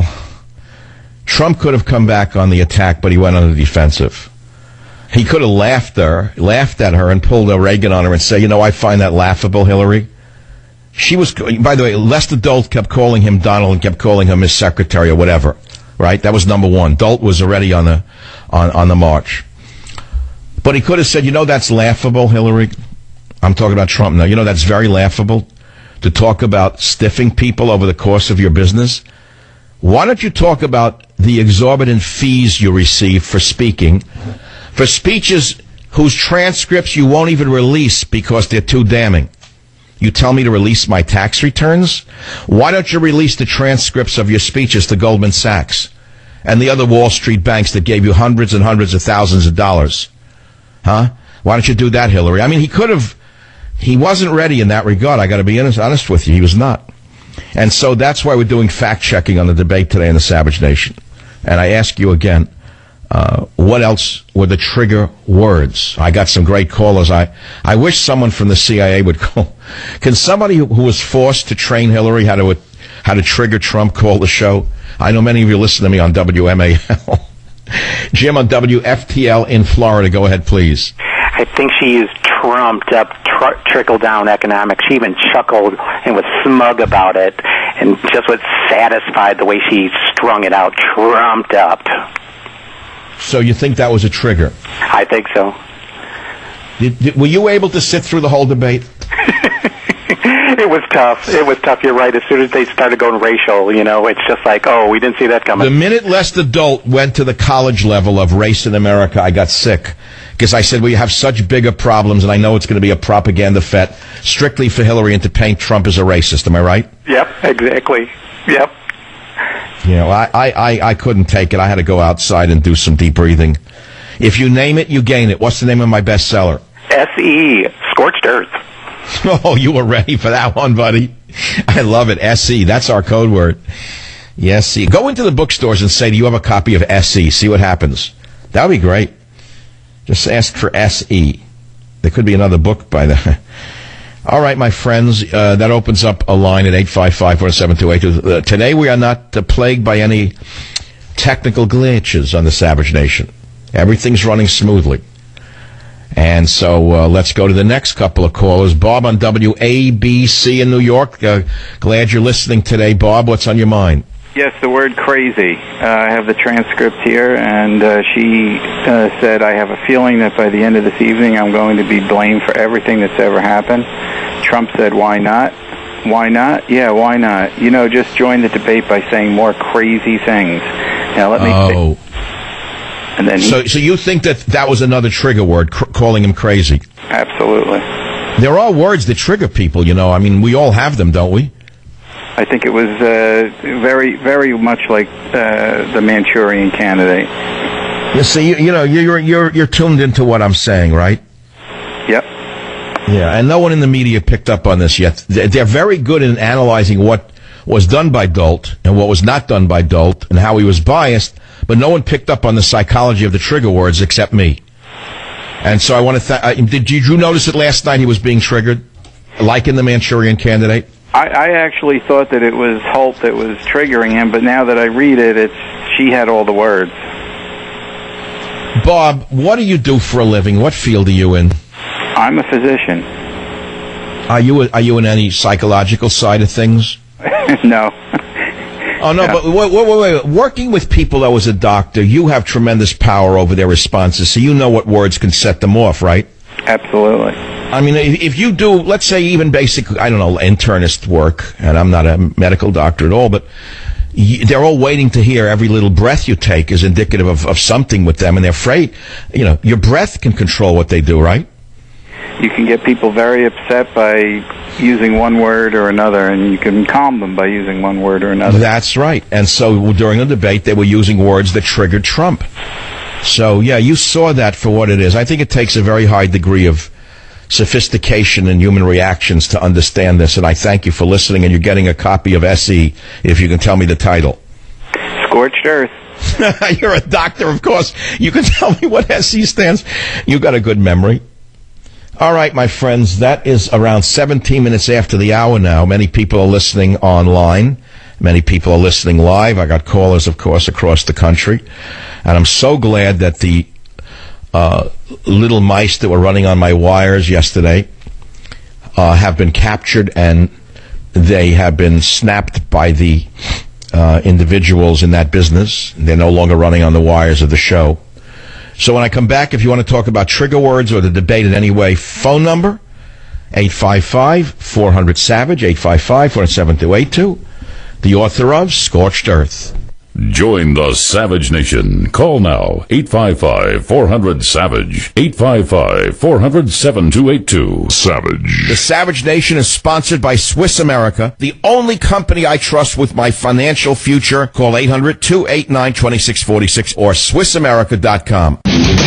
Trump could have come back on the attack, but he went on the defensive. He could have laughed her, laughed at her and pulled a Reagan on her and say, you know, I find that laughable, Hillary. She was, by the way, Lester Dolt kept calling him Donald and kept calling him his secretary or whatever, right? That was number one. Dolt was already on the, on, on the march. But he could have said, you know, that's laughable, Hillary. I'm talking about Trump now. You know, that's very laughable to talk about stiffing people over the course of your business. Why don't you talk about the exorbitant fees you receive for speaking, for speeches whose transcripts you won't even release because they're too damning? You tell me to release my tax returns? Why don't you release the transcripts of your speeches to Goldman Sachs and the other Wall Street banks that gave you hundreds and hundreds of thousands of dollars? Huh? Why don't you do that, Hillary? I mean, he could have, he wasn't ready in that regard. I got to be honest, honest with you. He was not. And so that's why we're doing fact-checking on the debate today in the Savage Nation. And I ask you again, uh, what else were the trigger words? I got some great callers. I, I wish someone from the C I A would call. Can somebody who, who was forced to train Hillary how to how to trigger Trump call the show? I know many of you listen to me on W M A L. Jim on W F T L in Florida. Go ahead, please. I think she used trumped up tr- trickle-down economics. She even chuckled and was smug about it and just was satisfied the way she strung it out, trumped up. So you think that was a trigger? I think so. Did, did, were you able to sit through the whole debate? It was tough. It was tough. You're right. As soon as they started going racial, you know, it's just like, oh, we didn't see that coming. The minute Lester Dolt went to the college level of race in America, I got sick. Because I said, we have such bigger problems, and I know it's going to be a propaganda fet strictly for Hillary and to paint Trump as a racist. Am I right? Yep, exactly. Yep. You know, I, I, I couldn't take it. I had to go outside and do some deep breathing. If you name it, you gain it. What's the name of my bestseller? S E, Scorched Earth. Oh, you were ready for that one, buddy. I love it. S E, that's our code word. Yes, see. Go into the bookstores and say, do you have a copy of S E? See what happens. That would be great. Just ask for S E. There could be another book by the... All right, my friends, uh, that opens up a line at eight five five, four seven two eight two. Uh, today we are not uh, plagued by any technical glitches on the Savage Nation. Everything's running smoothly. And so uh, let's go to the next couple of callers. Bob on W A B C in New York. Uh, glad you're listening today. Bob, what's on your mind? Yes, the word crazy. Uh, I have the transcript here, and uh, she uh, said, I have a feeling that by the end of this evening I'm going to be blamed for everything that's ever happened. Trump said, why not? Why not? Yeah, why not? You know, just join the debate by saying more crazy things. Now let me. Oh. And then he, so, so you think that that was another trigger word, cr- calling him crazy? Absolutely. There are words that trigger people, you know. I mean, we all have them, don't we? I think it was uh, very, very much like uh, the Manchurian Candidate. You see, you, you know, you're you're you're tuned into what I'm saying, right? Yep. Yeah, and no one in the media picked up on this yet. They're very good in analyzing what was done by Dolt and what was not done by Dolt and how he was biased, but no one picked up on the psychology of the trigger words except me. And so I want to th- did, did you notice it last night he was being triggered, like in the Manchurian Candidate? I, I actually thought that it was Holt that was triggering him, but now that I read it, it's she had all the words. Bob, what do you do for a living? What field are you in? I'm a physician. Are you are you in any psychological side of things? No. Oh, no, but wait, wait, wait, wait. Working with people, though, as a doctor, you have tremendous power over their responses, so you know what words can set them off, right? Absolutely. I mean, if you do, let's say, even basic, I don't know, internist work, and I'm not a medical doctor at all, but they're all waiting to hear every little breath you take is indicative of, of something with them, and they're afraid, you know, your breath can control what they do, right? You can get people very upset by using one word or another, and you can calm them by using one word or another. That's right. And so during the debate, they were using words that triggered Trump. So, yeah, you saw that for what it is. I think it takes a very high degree of sophistication in human reactions to understand this, and I thank you for listening, and you're getting a copy of S E, if you can tell me the title. Scorched Earth. You're a doctor, of course. You can tell me what S E stands. You got a good memory. All right, my friends, that is around seventeen minutes after the hour now. Many people are listening online. Many people are listening live. I got callers, of course, across the country. And I'm so glad that the uh, little mice that were running on my wires yesterday uh, have been captured, and they have been snapped by the uh, individuals in that business. They're no longer running on the wires of the show. So when I come back, if you want to talk about trigger words or the debate in any way, phone number, eight five five, four hundred, SAVAGE, eight five five, four seven two eight two. The author of Scorched Earth. Join the Savage Nation. Call now, eight five five, four hundred, SAVAGE, eight five five, four hundred, seven two eight two. Savage. The Savage Nation is sponsored by Swiss America, the only company I trust with my financial future. Call eight hundred, two eight nine, two six four six or swiss america dot com.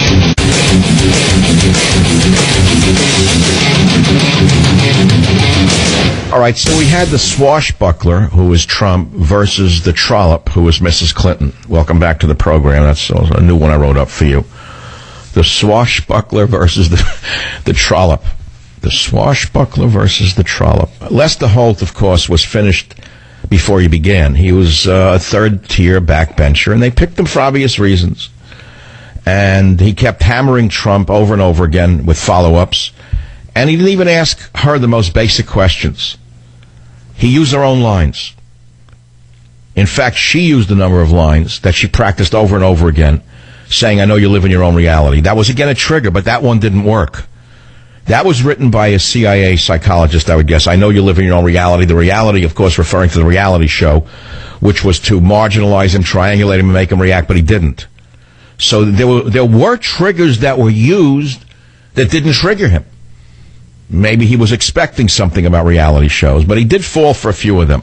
All right, so we had the swashbuckler, who was Trump, versus the trollop, who was Missus Clinton. Welcome back to the program. That's a new one I wrote up for you. The swashbuckler versus the, the trollop. The swashbuckler versus the trollop. Lester Holt, of course, was finished before he began. He was uh, a third-tier backbencher, and they picked him for obvious reasons. And he kept hammering Trump over and over again with follow-ups. And he didn't even ask her the most basic questions. He used her own lines. In fact, she used a number of lines that she practiced over and over again, saying, I know you live in your own reality. That was, again, a trigger, but that one didn't work. That was written by a C I A psychologist, I would guess. I know you live in your own reality. The reality, of course, referring to the reality show, which was to marginalize him, triangulate him, and make him react, but he didn't. So there were, there were triggers that were used that didn't trigger him. Maybe he was expecting something about reality shows, but he did fall for a few of them.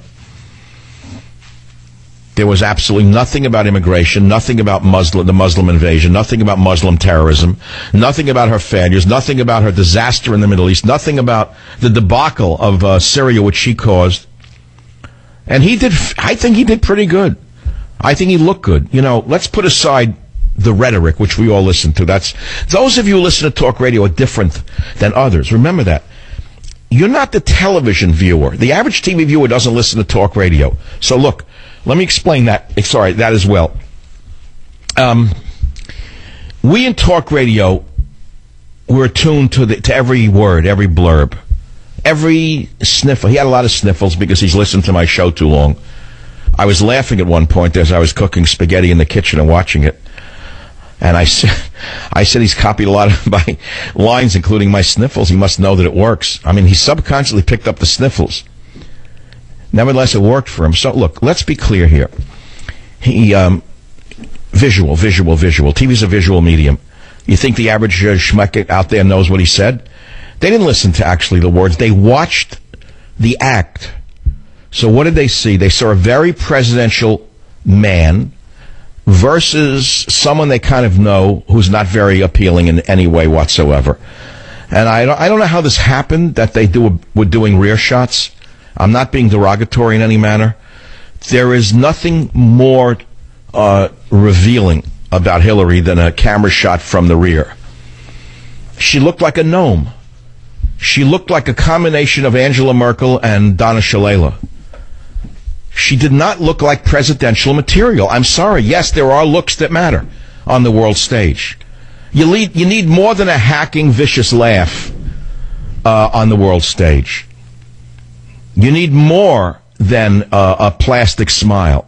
There was absolutely nothing about immigration, nothing about Muslim, the Muslim invasion, nothing about Muslim terrorism, nothing about her failures, nothing about her disaster in the Middle East, nothing about the debacle of uh, Syria, which she caused. And he did, I think he did pretty good. I think he looked good. You know, let's put aside the rhetoric, which we all listen to. That's, those of you who listen to talk radio are different than others. Remember that. You're not the television viewer. The average T V viewer doesn't listen to talk radio. So look, let me explain that. Sorry, that as well. Um, we in talk radio, we're attuned to the, to every word, every blurb, every sniffle. He had a lot of sniffles because he's listened to my show too long. I was laughing at one point as I was cooking spaghetti in the kitchen and watching it. And I said, I said he's copied a lot of my lines, including my sniffles. He must know that it works. I mean, he subconsciously picked up the sniffles. Nevertheless, it worked for him. So, look, let's be clear here. He, um, Visual, visual, visual. T V's a visual medium. You think the average uh, schmuck out there knows what he said? They didn't listen to actually the words. They watched the act. So what did they see? They saw a very presidential man versus someone they kind of know who's not very appealing in any way whatsoever. And I don't, I don't know how this happened, that they do were doing rear shots. I'm not being derogatory in any manner. There is nothing more uh, revealing about Hillary than a camera shot from the rear. She looked like a gnome. She looked like a combination of Angela Merkel and Donna Shalala. She did not look like presidential material. I'm sorry. Yes, there are looks that matter on the world stage. You need, you need more than a hacking, vicious laugh uh, on the world stage. You need more than uh, a plastic smile.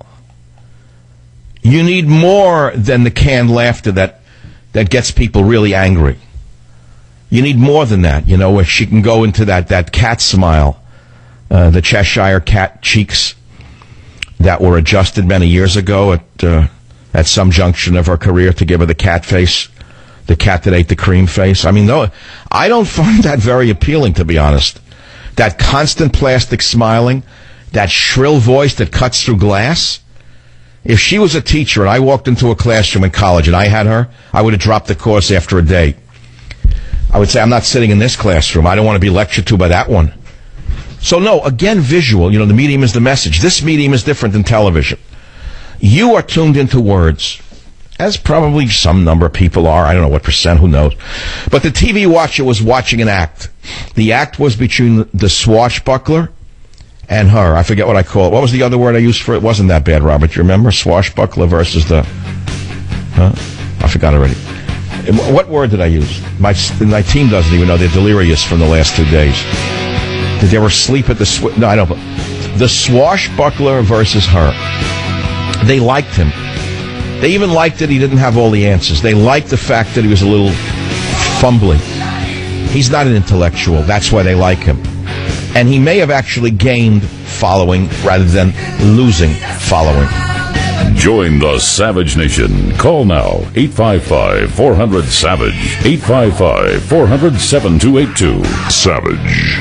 You need more than the canned laughter that, that gets people really angry. You need more than that, you know, where she can go into that, that cat smile, uh, the Cheshire cat cheeks that were adjusted many years ago at uh, at some junction of her career to give her the cat face, the cat that ate the cream face. I mean, no, I don't find that very appealing, to be honest. That constant plastic smiling, that shrill voice that cuts through glass. If she was a teacher and I walked into a classroom in college and I had her, I would have dropped the course after a day. I would say, I'm not sitting in this classroom. I don't want to be lectured to by that one. So no, again, visual. You know, the medium is the message. This medium is different than television. You are tuned into words, as probably some number of people are. I don't know what percent, who knows. But the T V watcher was watching an act. The act was between the swashbuckler and her. I forget what I call it. What was the other word I used for it? It wasn't that bad, Robert. You remember? Swashbuckler versus the... Huh? I forgot already. What word did I use? My, my team doesn't even know. They're delirious from the last two days. Did they ever sleep at the... Sw- no, I don't. The swashbuckler versus her. They liked him. They even liked that he didn't have all the answers. They liked the fact that he was a little fumbling. He's not an intellectual. That's why they like him. And he may have actually gained following rather than losing following. Join the Savage Nation. Call now, eight five five, four hundred, SAVAGE, eight five five, four hundred, seven two eight two. Savage.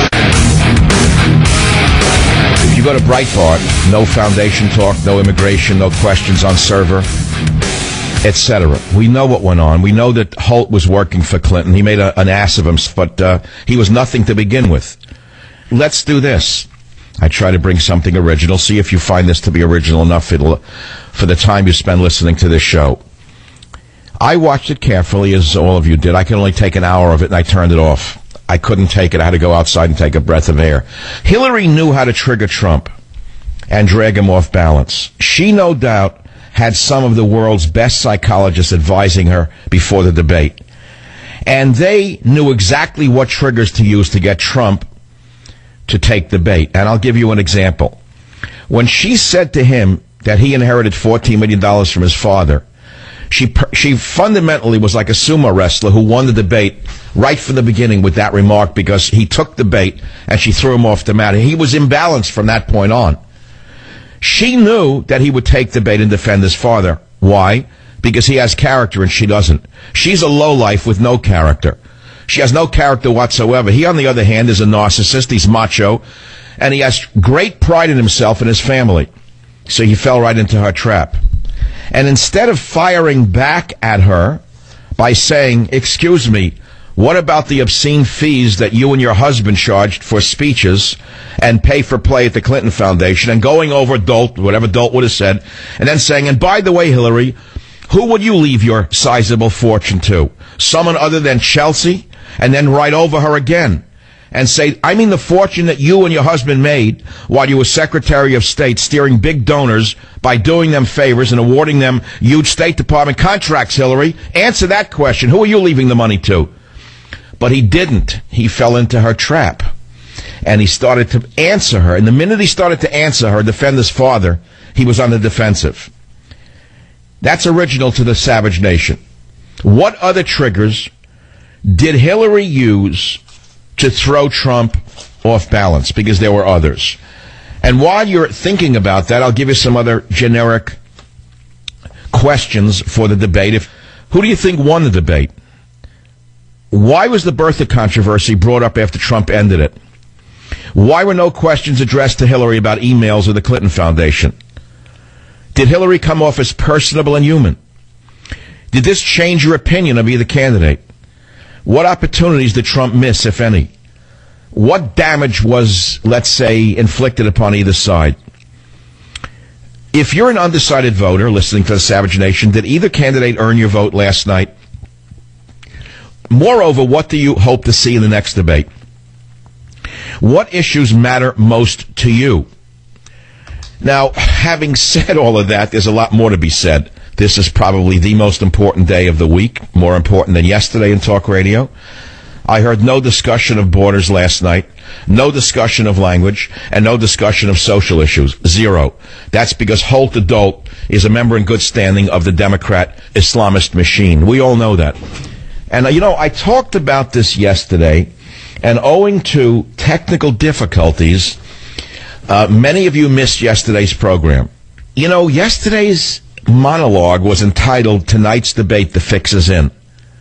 If you go to Breitbart, no foundation talk, no immigration, no questions on server, et cetera. We know what went on. We know that Holt was working for Clinton. He made a, an ass of him, but uh, he was nothing to begin with. Let's do this. I try to bring something original. See if you find this to be original enough it'll, for the time you spend listening to this show. I watched it carefully, as all of you did. I could only take an hour of it, and I turned it off. I couldn't take it. I had to go outside and take a breath of air. Hillary knew how to trigger Trump and drag him off balance. She, no doubt, had some of the world's best psychologists advising her before the debate. And they knew exactly what triggers to use to get Trump to take the bait. And I'll give you an example. When she said to him that he inherited fourteen million dollars from his father, she she fundamentally was like a sumo wrestler who won the debate right from the beginning with that remark, because he took the bait and she threw him off the mat. He was imbalanced from that point on. She knew that he would take the bait and defend his father. Why? Because he has character and she doesn't. She's a lowlife with no character. She has no character whatsoever. He, on the other hand, is a narcissist. He's macho. And he has great pride in himself and his family. So he fell right into her trap. And instead of firing back at her by saying, excuse me, what about the obscene fees that you and your husband charged for speeches and pay for play at the Clinton Foundation, and going over Dolt, whatever Dolt would have said, and then saying, and by the way, Hillary, who would you leave your sizable fortune to? Someone other than Chelsea? And then write over her again and say, I mean the fortune that you and your husband made while you were Secretary of State, steering big donors by doing them favors and awarding them huge State Department contracts, Hillary. Answer that question. Who are you leaving the money to? But he didn't. He fell into her trap. And he started to answer her. And the minute he started to answer her, defend his father, he was on the defensive. That's original to the Savage Nation. What other triggers did Hillary use to throw Trump off balance? Because there were others. And while you're thinking about that, I'll give you some other generic questions for the debate. If who do you think won the debate? Why was the birther controversy brought up after Trump ended it? Why were no questions addressed to Hillary about emails or the Clinton Foundation? Did Hillary come off as personable and human? Did this change your opinion of either candidate? What opportunities did Trump miss, if any? What damage was, let's say, inflicted upon either side? If you're an undecided voter listening to the Savage Nation, did either candidate earn your vote last night? Moreover, what do you hope to see in the next debate? What issues matter most to you? Now, having said all of that, there's a lot more to be said. This is probably the most important day of the week, more important than yesterday in talk radio. I heard no discussion of borders last night, no discussion of language, and no discussion of social issues. Zero. That's because Holt Adult is a member in good standing of the Democrat Islamist machine. We all know that. And, uh, you know, I talked about this yesterday, and owing to technical difficulties, uh, many of you missed yesterday's program. You know, yesterday's monologue was entitled, Tonight's Debate, The Fix Is In.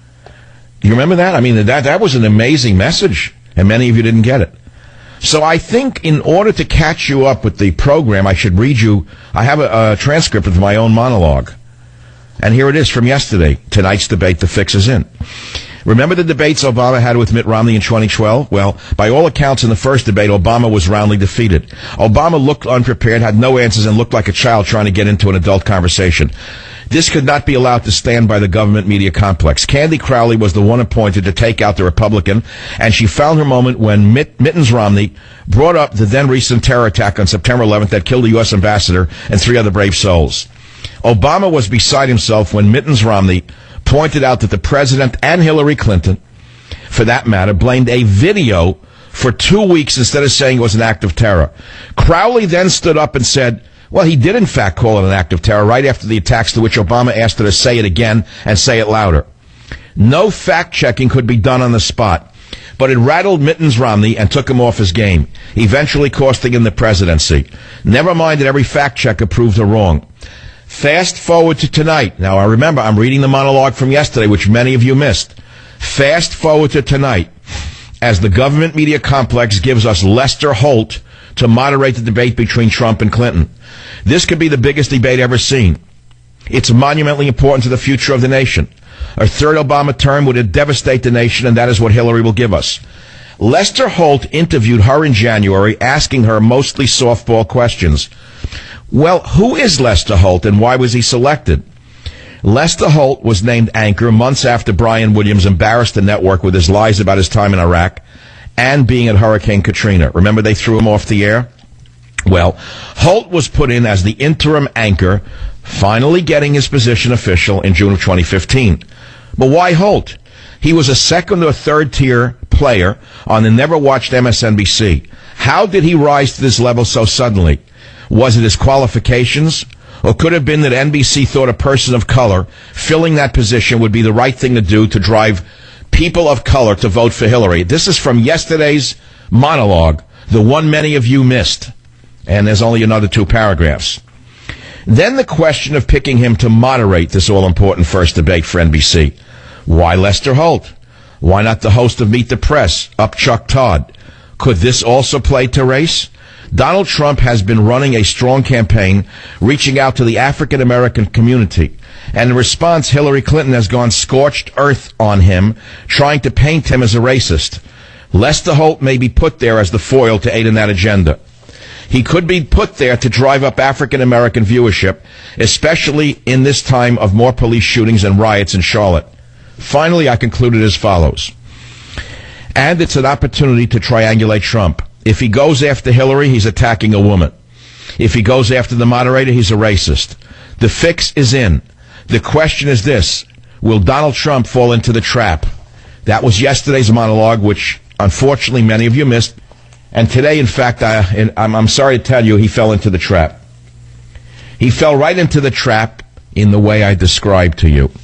You remember that? I mean, that, that was an amazing message, and many of you didn't get it. So I think in order to catch you up with the program, I should read you, I have a, a transcript of my own monologue. And here it is from yesterday. Tonight's debate, The Fix Is In. Remember the debates Obama had with Mitt Romney in twenty twelve? Well, by all accounts, in the first debate, Obama was roundly defeated. Obama looked unprepared, had no answers, and looked like a child trying to get into an adult conversation. This could not be allowed to stand by the government media complex. Candy Crowley was the one appointed to take out the Republican, and she found her moment when Mitt, Mittens Romney brought up the then recent terror attack on September eleventh that killed the U S ambassador and three other brave souls. Obama was beside himself when Mittens Romney pointed out that the president and Hillary Clinton, for that matter, blamed a video for two weeks instead of saying it was an act of terror. Crowley then stood up and said, well, he did in fact call it an act of terror right after the attacks, to which Obama asked her to say it again and say it louder. No fact-checking could be done on the spot, but it rattled Mittens Romney and took him off his game, eventually costing him the presidency. Never mind that every fact-checker proved her wrong. Fast forward to tonight. Now, I remember, I'm reading the monologue from yesterday, which many of you missed. Fast forward to tonight, as the government media complex gives us Lester Holt to moderate the debate between Trump and Clinton. This could be the biggest debate ever seen. It's monumentally important to the future of the nation. A third Obama term would devastate the nation, and that is what Hillary will give us. Lester Holt interviewed her in January, asking her mostly softball questions. Well, who is Lester Holt, and why was he selected? Lester Holt was named anchor months after Brian Williams embarrassed the network with his lies about his time in Iraq and being at Hurricane Katrina. Remember they threw him off the air? Well, Holt was put in as the interim anchor, finally getting his position official in June of twenty fifteen. But why Holt? He was a second or third tier player on the never-watched M S N B C. How did he rise to this level so suddenly? Was it his qualifications? Or could it have been that N B C thought a person of color filling that position would be the right thing to do to drive people of color to vote for Hillary? This is from yesterday's monologue, the one many of you missed. And there's only another two paragraphs. Then the question of picking him to moderate this all-important first debate for N B C. Why Lester Holt? Why not the host of Meet the Press, Up Chuck Todd? Could this also play to race? Donald Trump has been running a strong campaign, reaching out to the African-American community. And in response, Hillary Clinton has gone scorched earth on him, trying to paint him as a racist. Lester Holt may be put there as the foil to aid in that agenda. He could be put there to drive up African-American viewership, especially in this time of more police shootings and riots in Charlotte. Finally, I concluded as follows. And it's an opportunity to triangulate Trump. If he goes after Hillary, he's attacking a woman. If he goes after the moderator, he's a racist. The fix is in. The question is this: will Donald Trump fall into the trap? That was yesterday's monologue, which unfortunately many of you missed. And today, in fact, I, I'm, I'm sorry to tell you, he fell into the trap. He fell right into the trap in the way I described to you.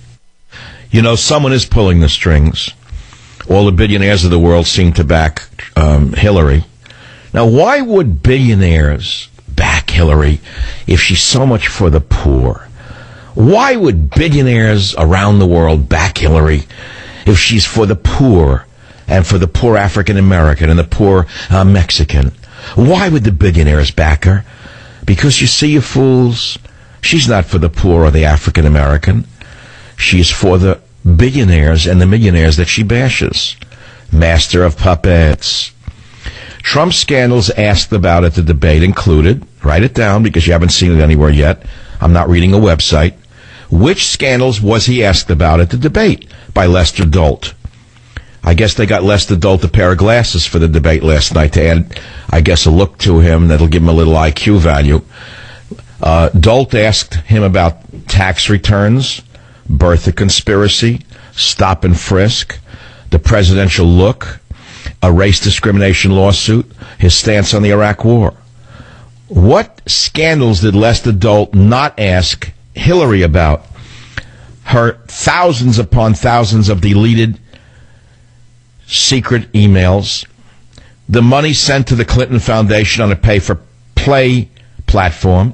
You know, someone is pulling the strings. All the billionaires of the world seem to back um, Hillary. Now, why would billionaires back Hillary if she's so much for the poor? Why would billionaires around the world back Hillary if she's for the poor and for the poor African American and the poor uh, Mexican? Why would the billionaires back her? Because you see, you fools, she's not for the poor or the African American. She's for the billionaires and the millionaires that she bashes. Master of puppets. Trump scandals asked about at the debate included, write it down because you haven't seen it anywhere yet. I'm not reading a website. Which scandals was he asked about at the debate by Lester Dolt? I guess they got Lester Dolt a pair of glasses for the debate last night to add, I guess, a look to him that'll give him a little I Q value. Uh, Dolt asked him about tax returns, birther conspiracy, stop and frisk, the presidential look, a race discrimination lawsuit, his stance on the Iraq War. What scandals did Lester Dolt not ask Hillary about? Her thousands upon thousands of deleted secret emails, the money sent to the Clinton Foundation on a pay-for-play platform,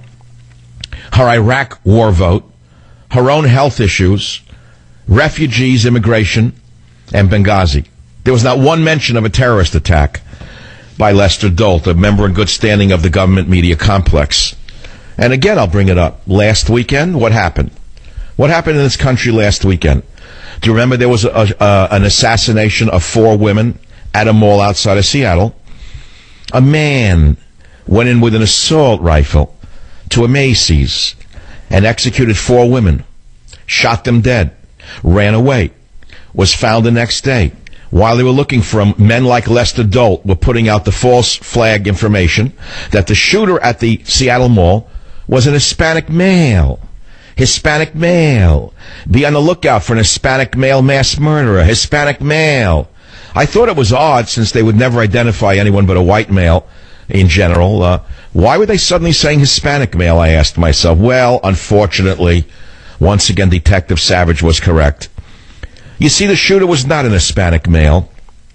her Iraq war vote, her own health issues, refugees, immigration, and Benghazi. There was not one mention of a terrorist attack by Lester Dolt, a member in good standing of the government media complex. And again, I'll bring it up. Last weekend, what happened? What happened in this country last weekend? Do you remember there was a, a, an assassination of four women at a mall outside of Seattle? A man went in with an assault rifle to a Macy's and executed four women, shot them dead, ran away, was found the next day. While they were looking for him, men like Lester Dolt were putting out the false flag information that the shooter at the Seattle Mall was an Hispanic male. Hispanic male. Be on the lookout for an Hispanic male mass murderer. Hispanic male. I thought it was odd, since they would never identify anyone but a white male in general. Uh, why were they suddenly saying Hispanic male, I asked myself. Well, unfortunately, once again, Detective Savage was correct. You see, the shooter was not an Hispanic male.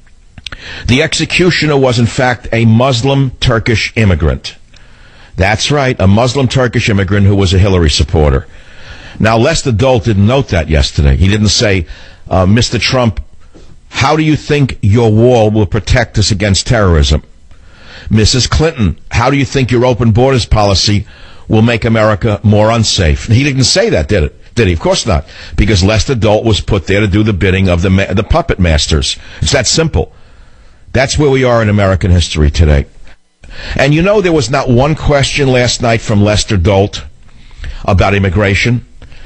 The executioner was, in fact, a Muslim Turkish immigrant. That's right, a Muslim Turkish immigrant who was a Hillary supporter. Now, Lester Dolt didn't note that yesterday. He didn't say, uh, Mister Trump, how do you think your wall will protect us against terrorism? Missus Clinton, how do you think your open borders policy will make America more unsafe? He didn't say that, did it? Did he? Of course not, because Lester Dolt was put there to do the bidding of the ma- the puppet masters. It's that simple. That's where we are in American history today. And you know, there was not one question last night from Lester Dolt about immigration.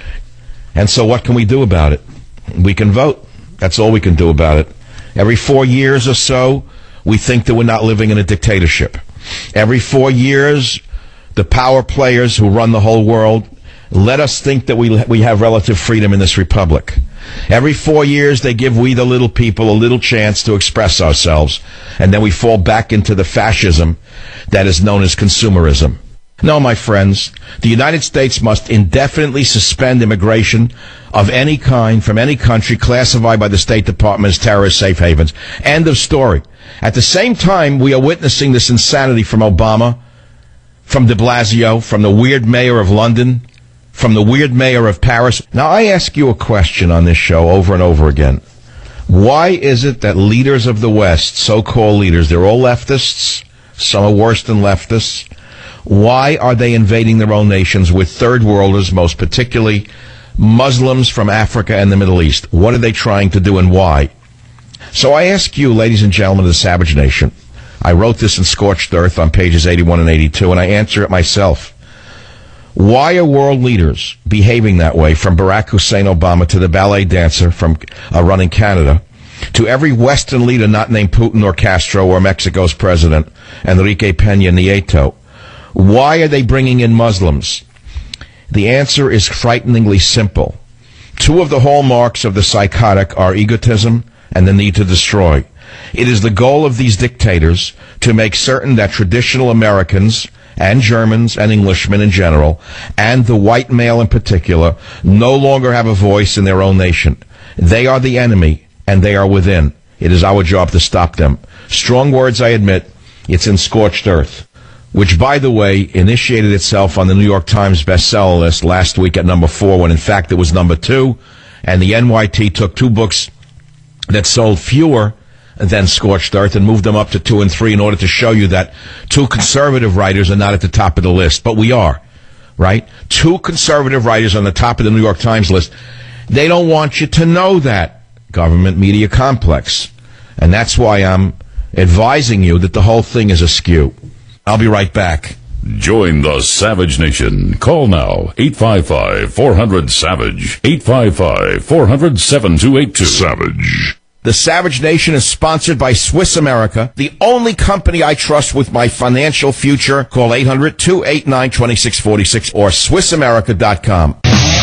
And so what can we do about it? We can vote. That's all we can do about it. Every four years or so, we think that we're not living in a dictatorship. Every four years, the power players who run the whole world let us think that we we have relative freedom in this republic. Every four years, they give we the little people a little chance to express ourselves, and then we fall back into the fascism that is known as consumerism. No, my friends, the United States must indefinitely suspend immigration of any kind from any country classified by the State Department as terrorist safe havens. End of story. At the same time, we are witnessing this insanity from Obama, from de Blasio, from the weird mayor of London, from the weird mayor of Paris. Now, I ask you a question on this show over and over again. Why is it that leaders of the West, so-called leaders, they're all leftists, some are worse than leftists, why are they invading their own nations with third worlders, most particularly Muslims from Africa and the Middle East? What are they trying to do, and why? So I ask you, ladies and gentlemen of the Savage Nation, I wrote this in Scorched Earth on pages eighty-one and eighty-two, and I answer it myself. Why are world leaders behaving that way, from Barack Hussein Obama to the ballet dancer from uh, running Canada, to every Western leader not named Putin or Castro or Mexico's president, Enrique Peña Nieto? Why are they bringing in Muslims? The answer is frighteningly simple. Two of the hallmarks of the psychotic are egotism and the need to destroy. It is the goal of these dictators to make certain that traditional Americans and Germans and Englishmen in general, and the white male in particular, no longer have a voice in their own nation. They are the enemy, and they are within. It is our job to stop them. Strong words, I admit. It's in Scorched Earth. which, by the way, initiated itself on the New York Times bestseller list last week at number four, when in fact it was number two, and the N Y T took two books that sold fewer than Scorched Earth and moved them up to two and three in order to show you that two conservative writers are not at the top of the list, but we are, right? Two conservative writers on the top of the New York Times list. They don't want you to know that. Government media complex. And that's why I'm advising you that the whole thing is askew. I'll be right back. Join the Savage Nation. Call now, eight five five, four hundred, SAVAGE, eight five five, four hundred, seven two eight two. Savage. The Savage Nation is sponsored by Swiss America, the only company I trust with my financial future. Call eight hundred, two eight nine, two six four six or Swiss America dot com.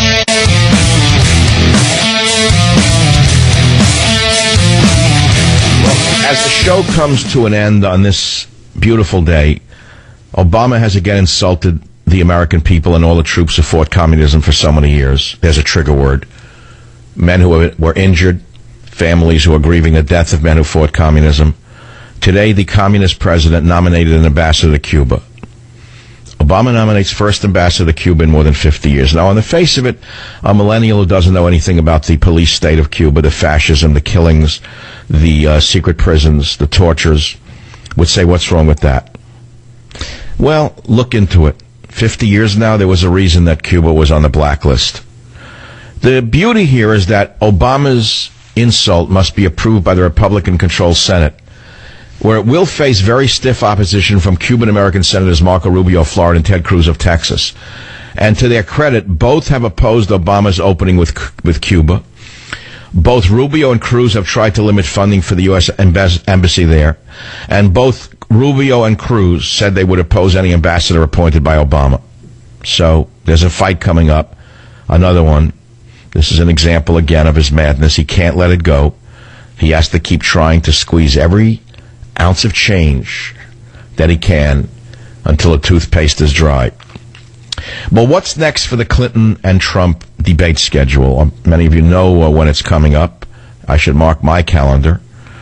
As the show comes to an end on this beautiful day, Obama has again insulted the American people and all the troops who fought communism for so many years. There's a trigger word. Men who were injured, families who are grieving the death of men who fought communism. Today, the communist president nominated an ambassador to Cuba. Obama nominates first ambassador to Cuba in more than fifty years. Now, on the face of it, a millennial who doesn't know anything about the police state of Cuba, the fascism, the killings, the uh, secret prisons, the tortures, would say, what's wrong with that? Well, look into it. fifty years now, there was a reason that Cuba was on the blacklist. The beauty here is that Obama's insult must be approved by the Republican-controlled Senate, where it will face very stiff opposition from Cuban-American Senators Marco Rubio of Florida and Ted Cruz of Texas. And to their credit, both have opposed Obama's opening with with Cuba. Both Rubio and Cruz have tried to limit funding for the U S embassy there. And both Rubio and Cruz said they would oppose any ambassador appointed by Obama. So there's a fight coming up, another one. This is an example, again, of his madness. He can't let it go. He has to keep trying to squeeze every ounce of change that he can until the toothpaste is dry. Well, what's next for the Clinton and Trump debate schedule? Many of you know uh, when it's coming up. I should mark my calendar.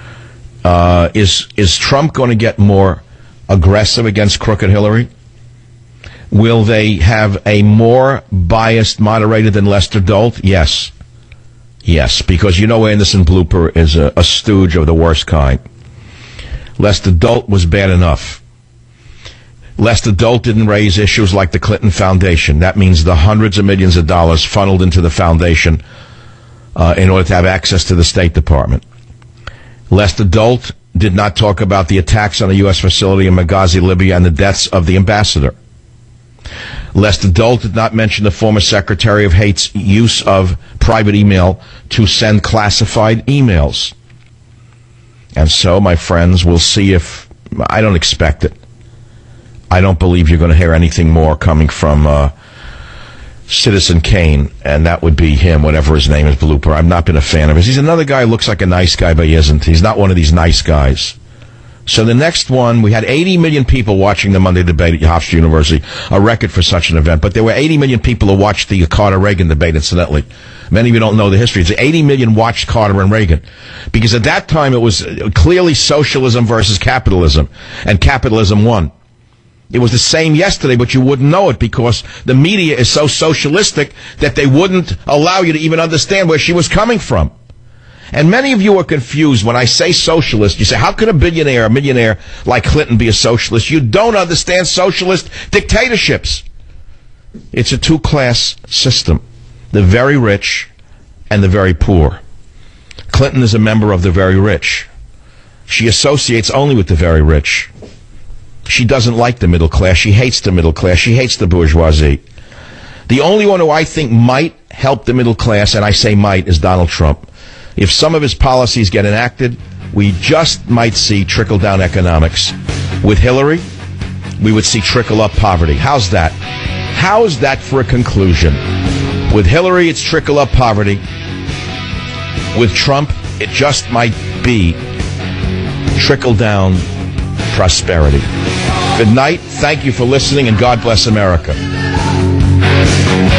Uh, is is Trump going to get more aggressive against crooked Hillary? Will they have a more biased moderator than Lester Dolt? Yes. Yes, because you know Anderson Blooper is a, a stooge of the worst kind. Lester Dolt was bad enough. Lester Dolt didn't raise issues like the Clinton Foundation. That means the hundreds of millions of dollars funneled into the foundation uh, in order to have access to the State Department. Lester Dolt did not talk about the attacks on a U S facility in Benghazi, Libya, and the deaths of the ambassador. Lester Dolt did not mention the former Secretary of State's use of private email to send classified emails. And so, my friends, we'll see if... I don't expect it. I don't believe you're going to hear anything more coming from uh, Citizen Kane, and that would be him, whatever his name is, Blooper. I've not been a fan of his. He's another guy who looks like a nice guy, but he isn't. He's not one of these nice guys. So the next one, we had eighty million people watching the Monday debate at Hofstra University, a record for such an event. But there were eighty million people who watched the Carter-Reagan debate, incidentally. Many of you don't know the history. It's eighty million watched Carter and Reagan. Because at that time, it was clearly socialism versus capitalism. And capitalism won. It was the same yesterday, but you wouldn't know it because the media is so socialistic that they wouldn't allow you to even understand where she was coming from. And many of you are confused when I say socialist. You say, how can a billionaire, a millionaire like Clinton be a socialist? You don't understand socialist dictatorships. It's a two-class system. The very rich and the very poor. Clinton is a member of the very rich. She associates only with the very rich. She doesn't like the middle class. She hates the middle class. She hates the bourgeoisie. The only one who I think might help the middle class, and I say might, is Donald Trump. If some of his policies get enacted, we just might see trickle-down economics. With Hillary, we would see trickle-up poverty. How's that? How is that for a conclusion? With Hillary, it's trickle-up poverty. With Trump, it just might be trickle-down prosperity. Good night. Thank you for listening, and God bless America.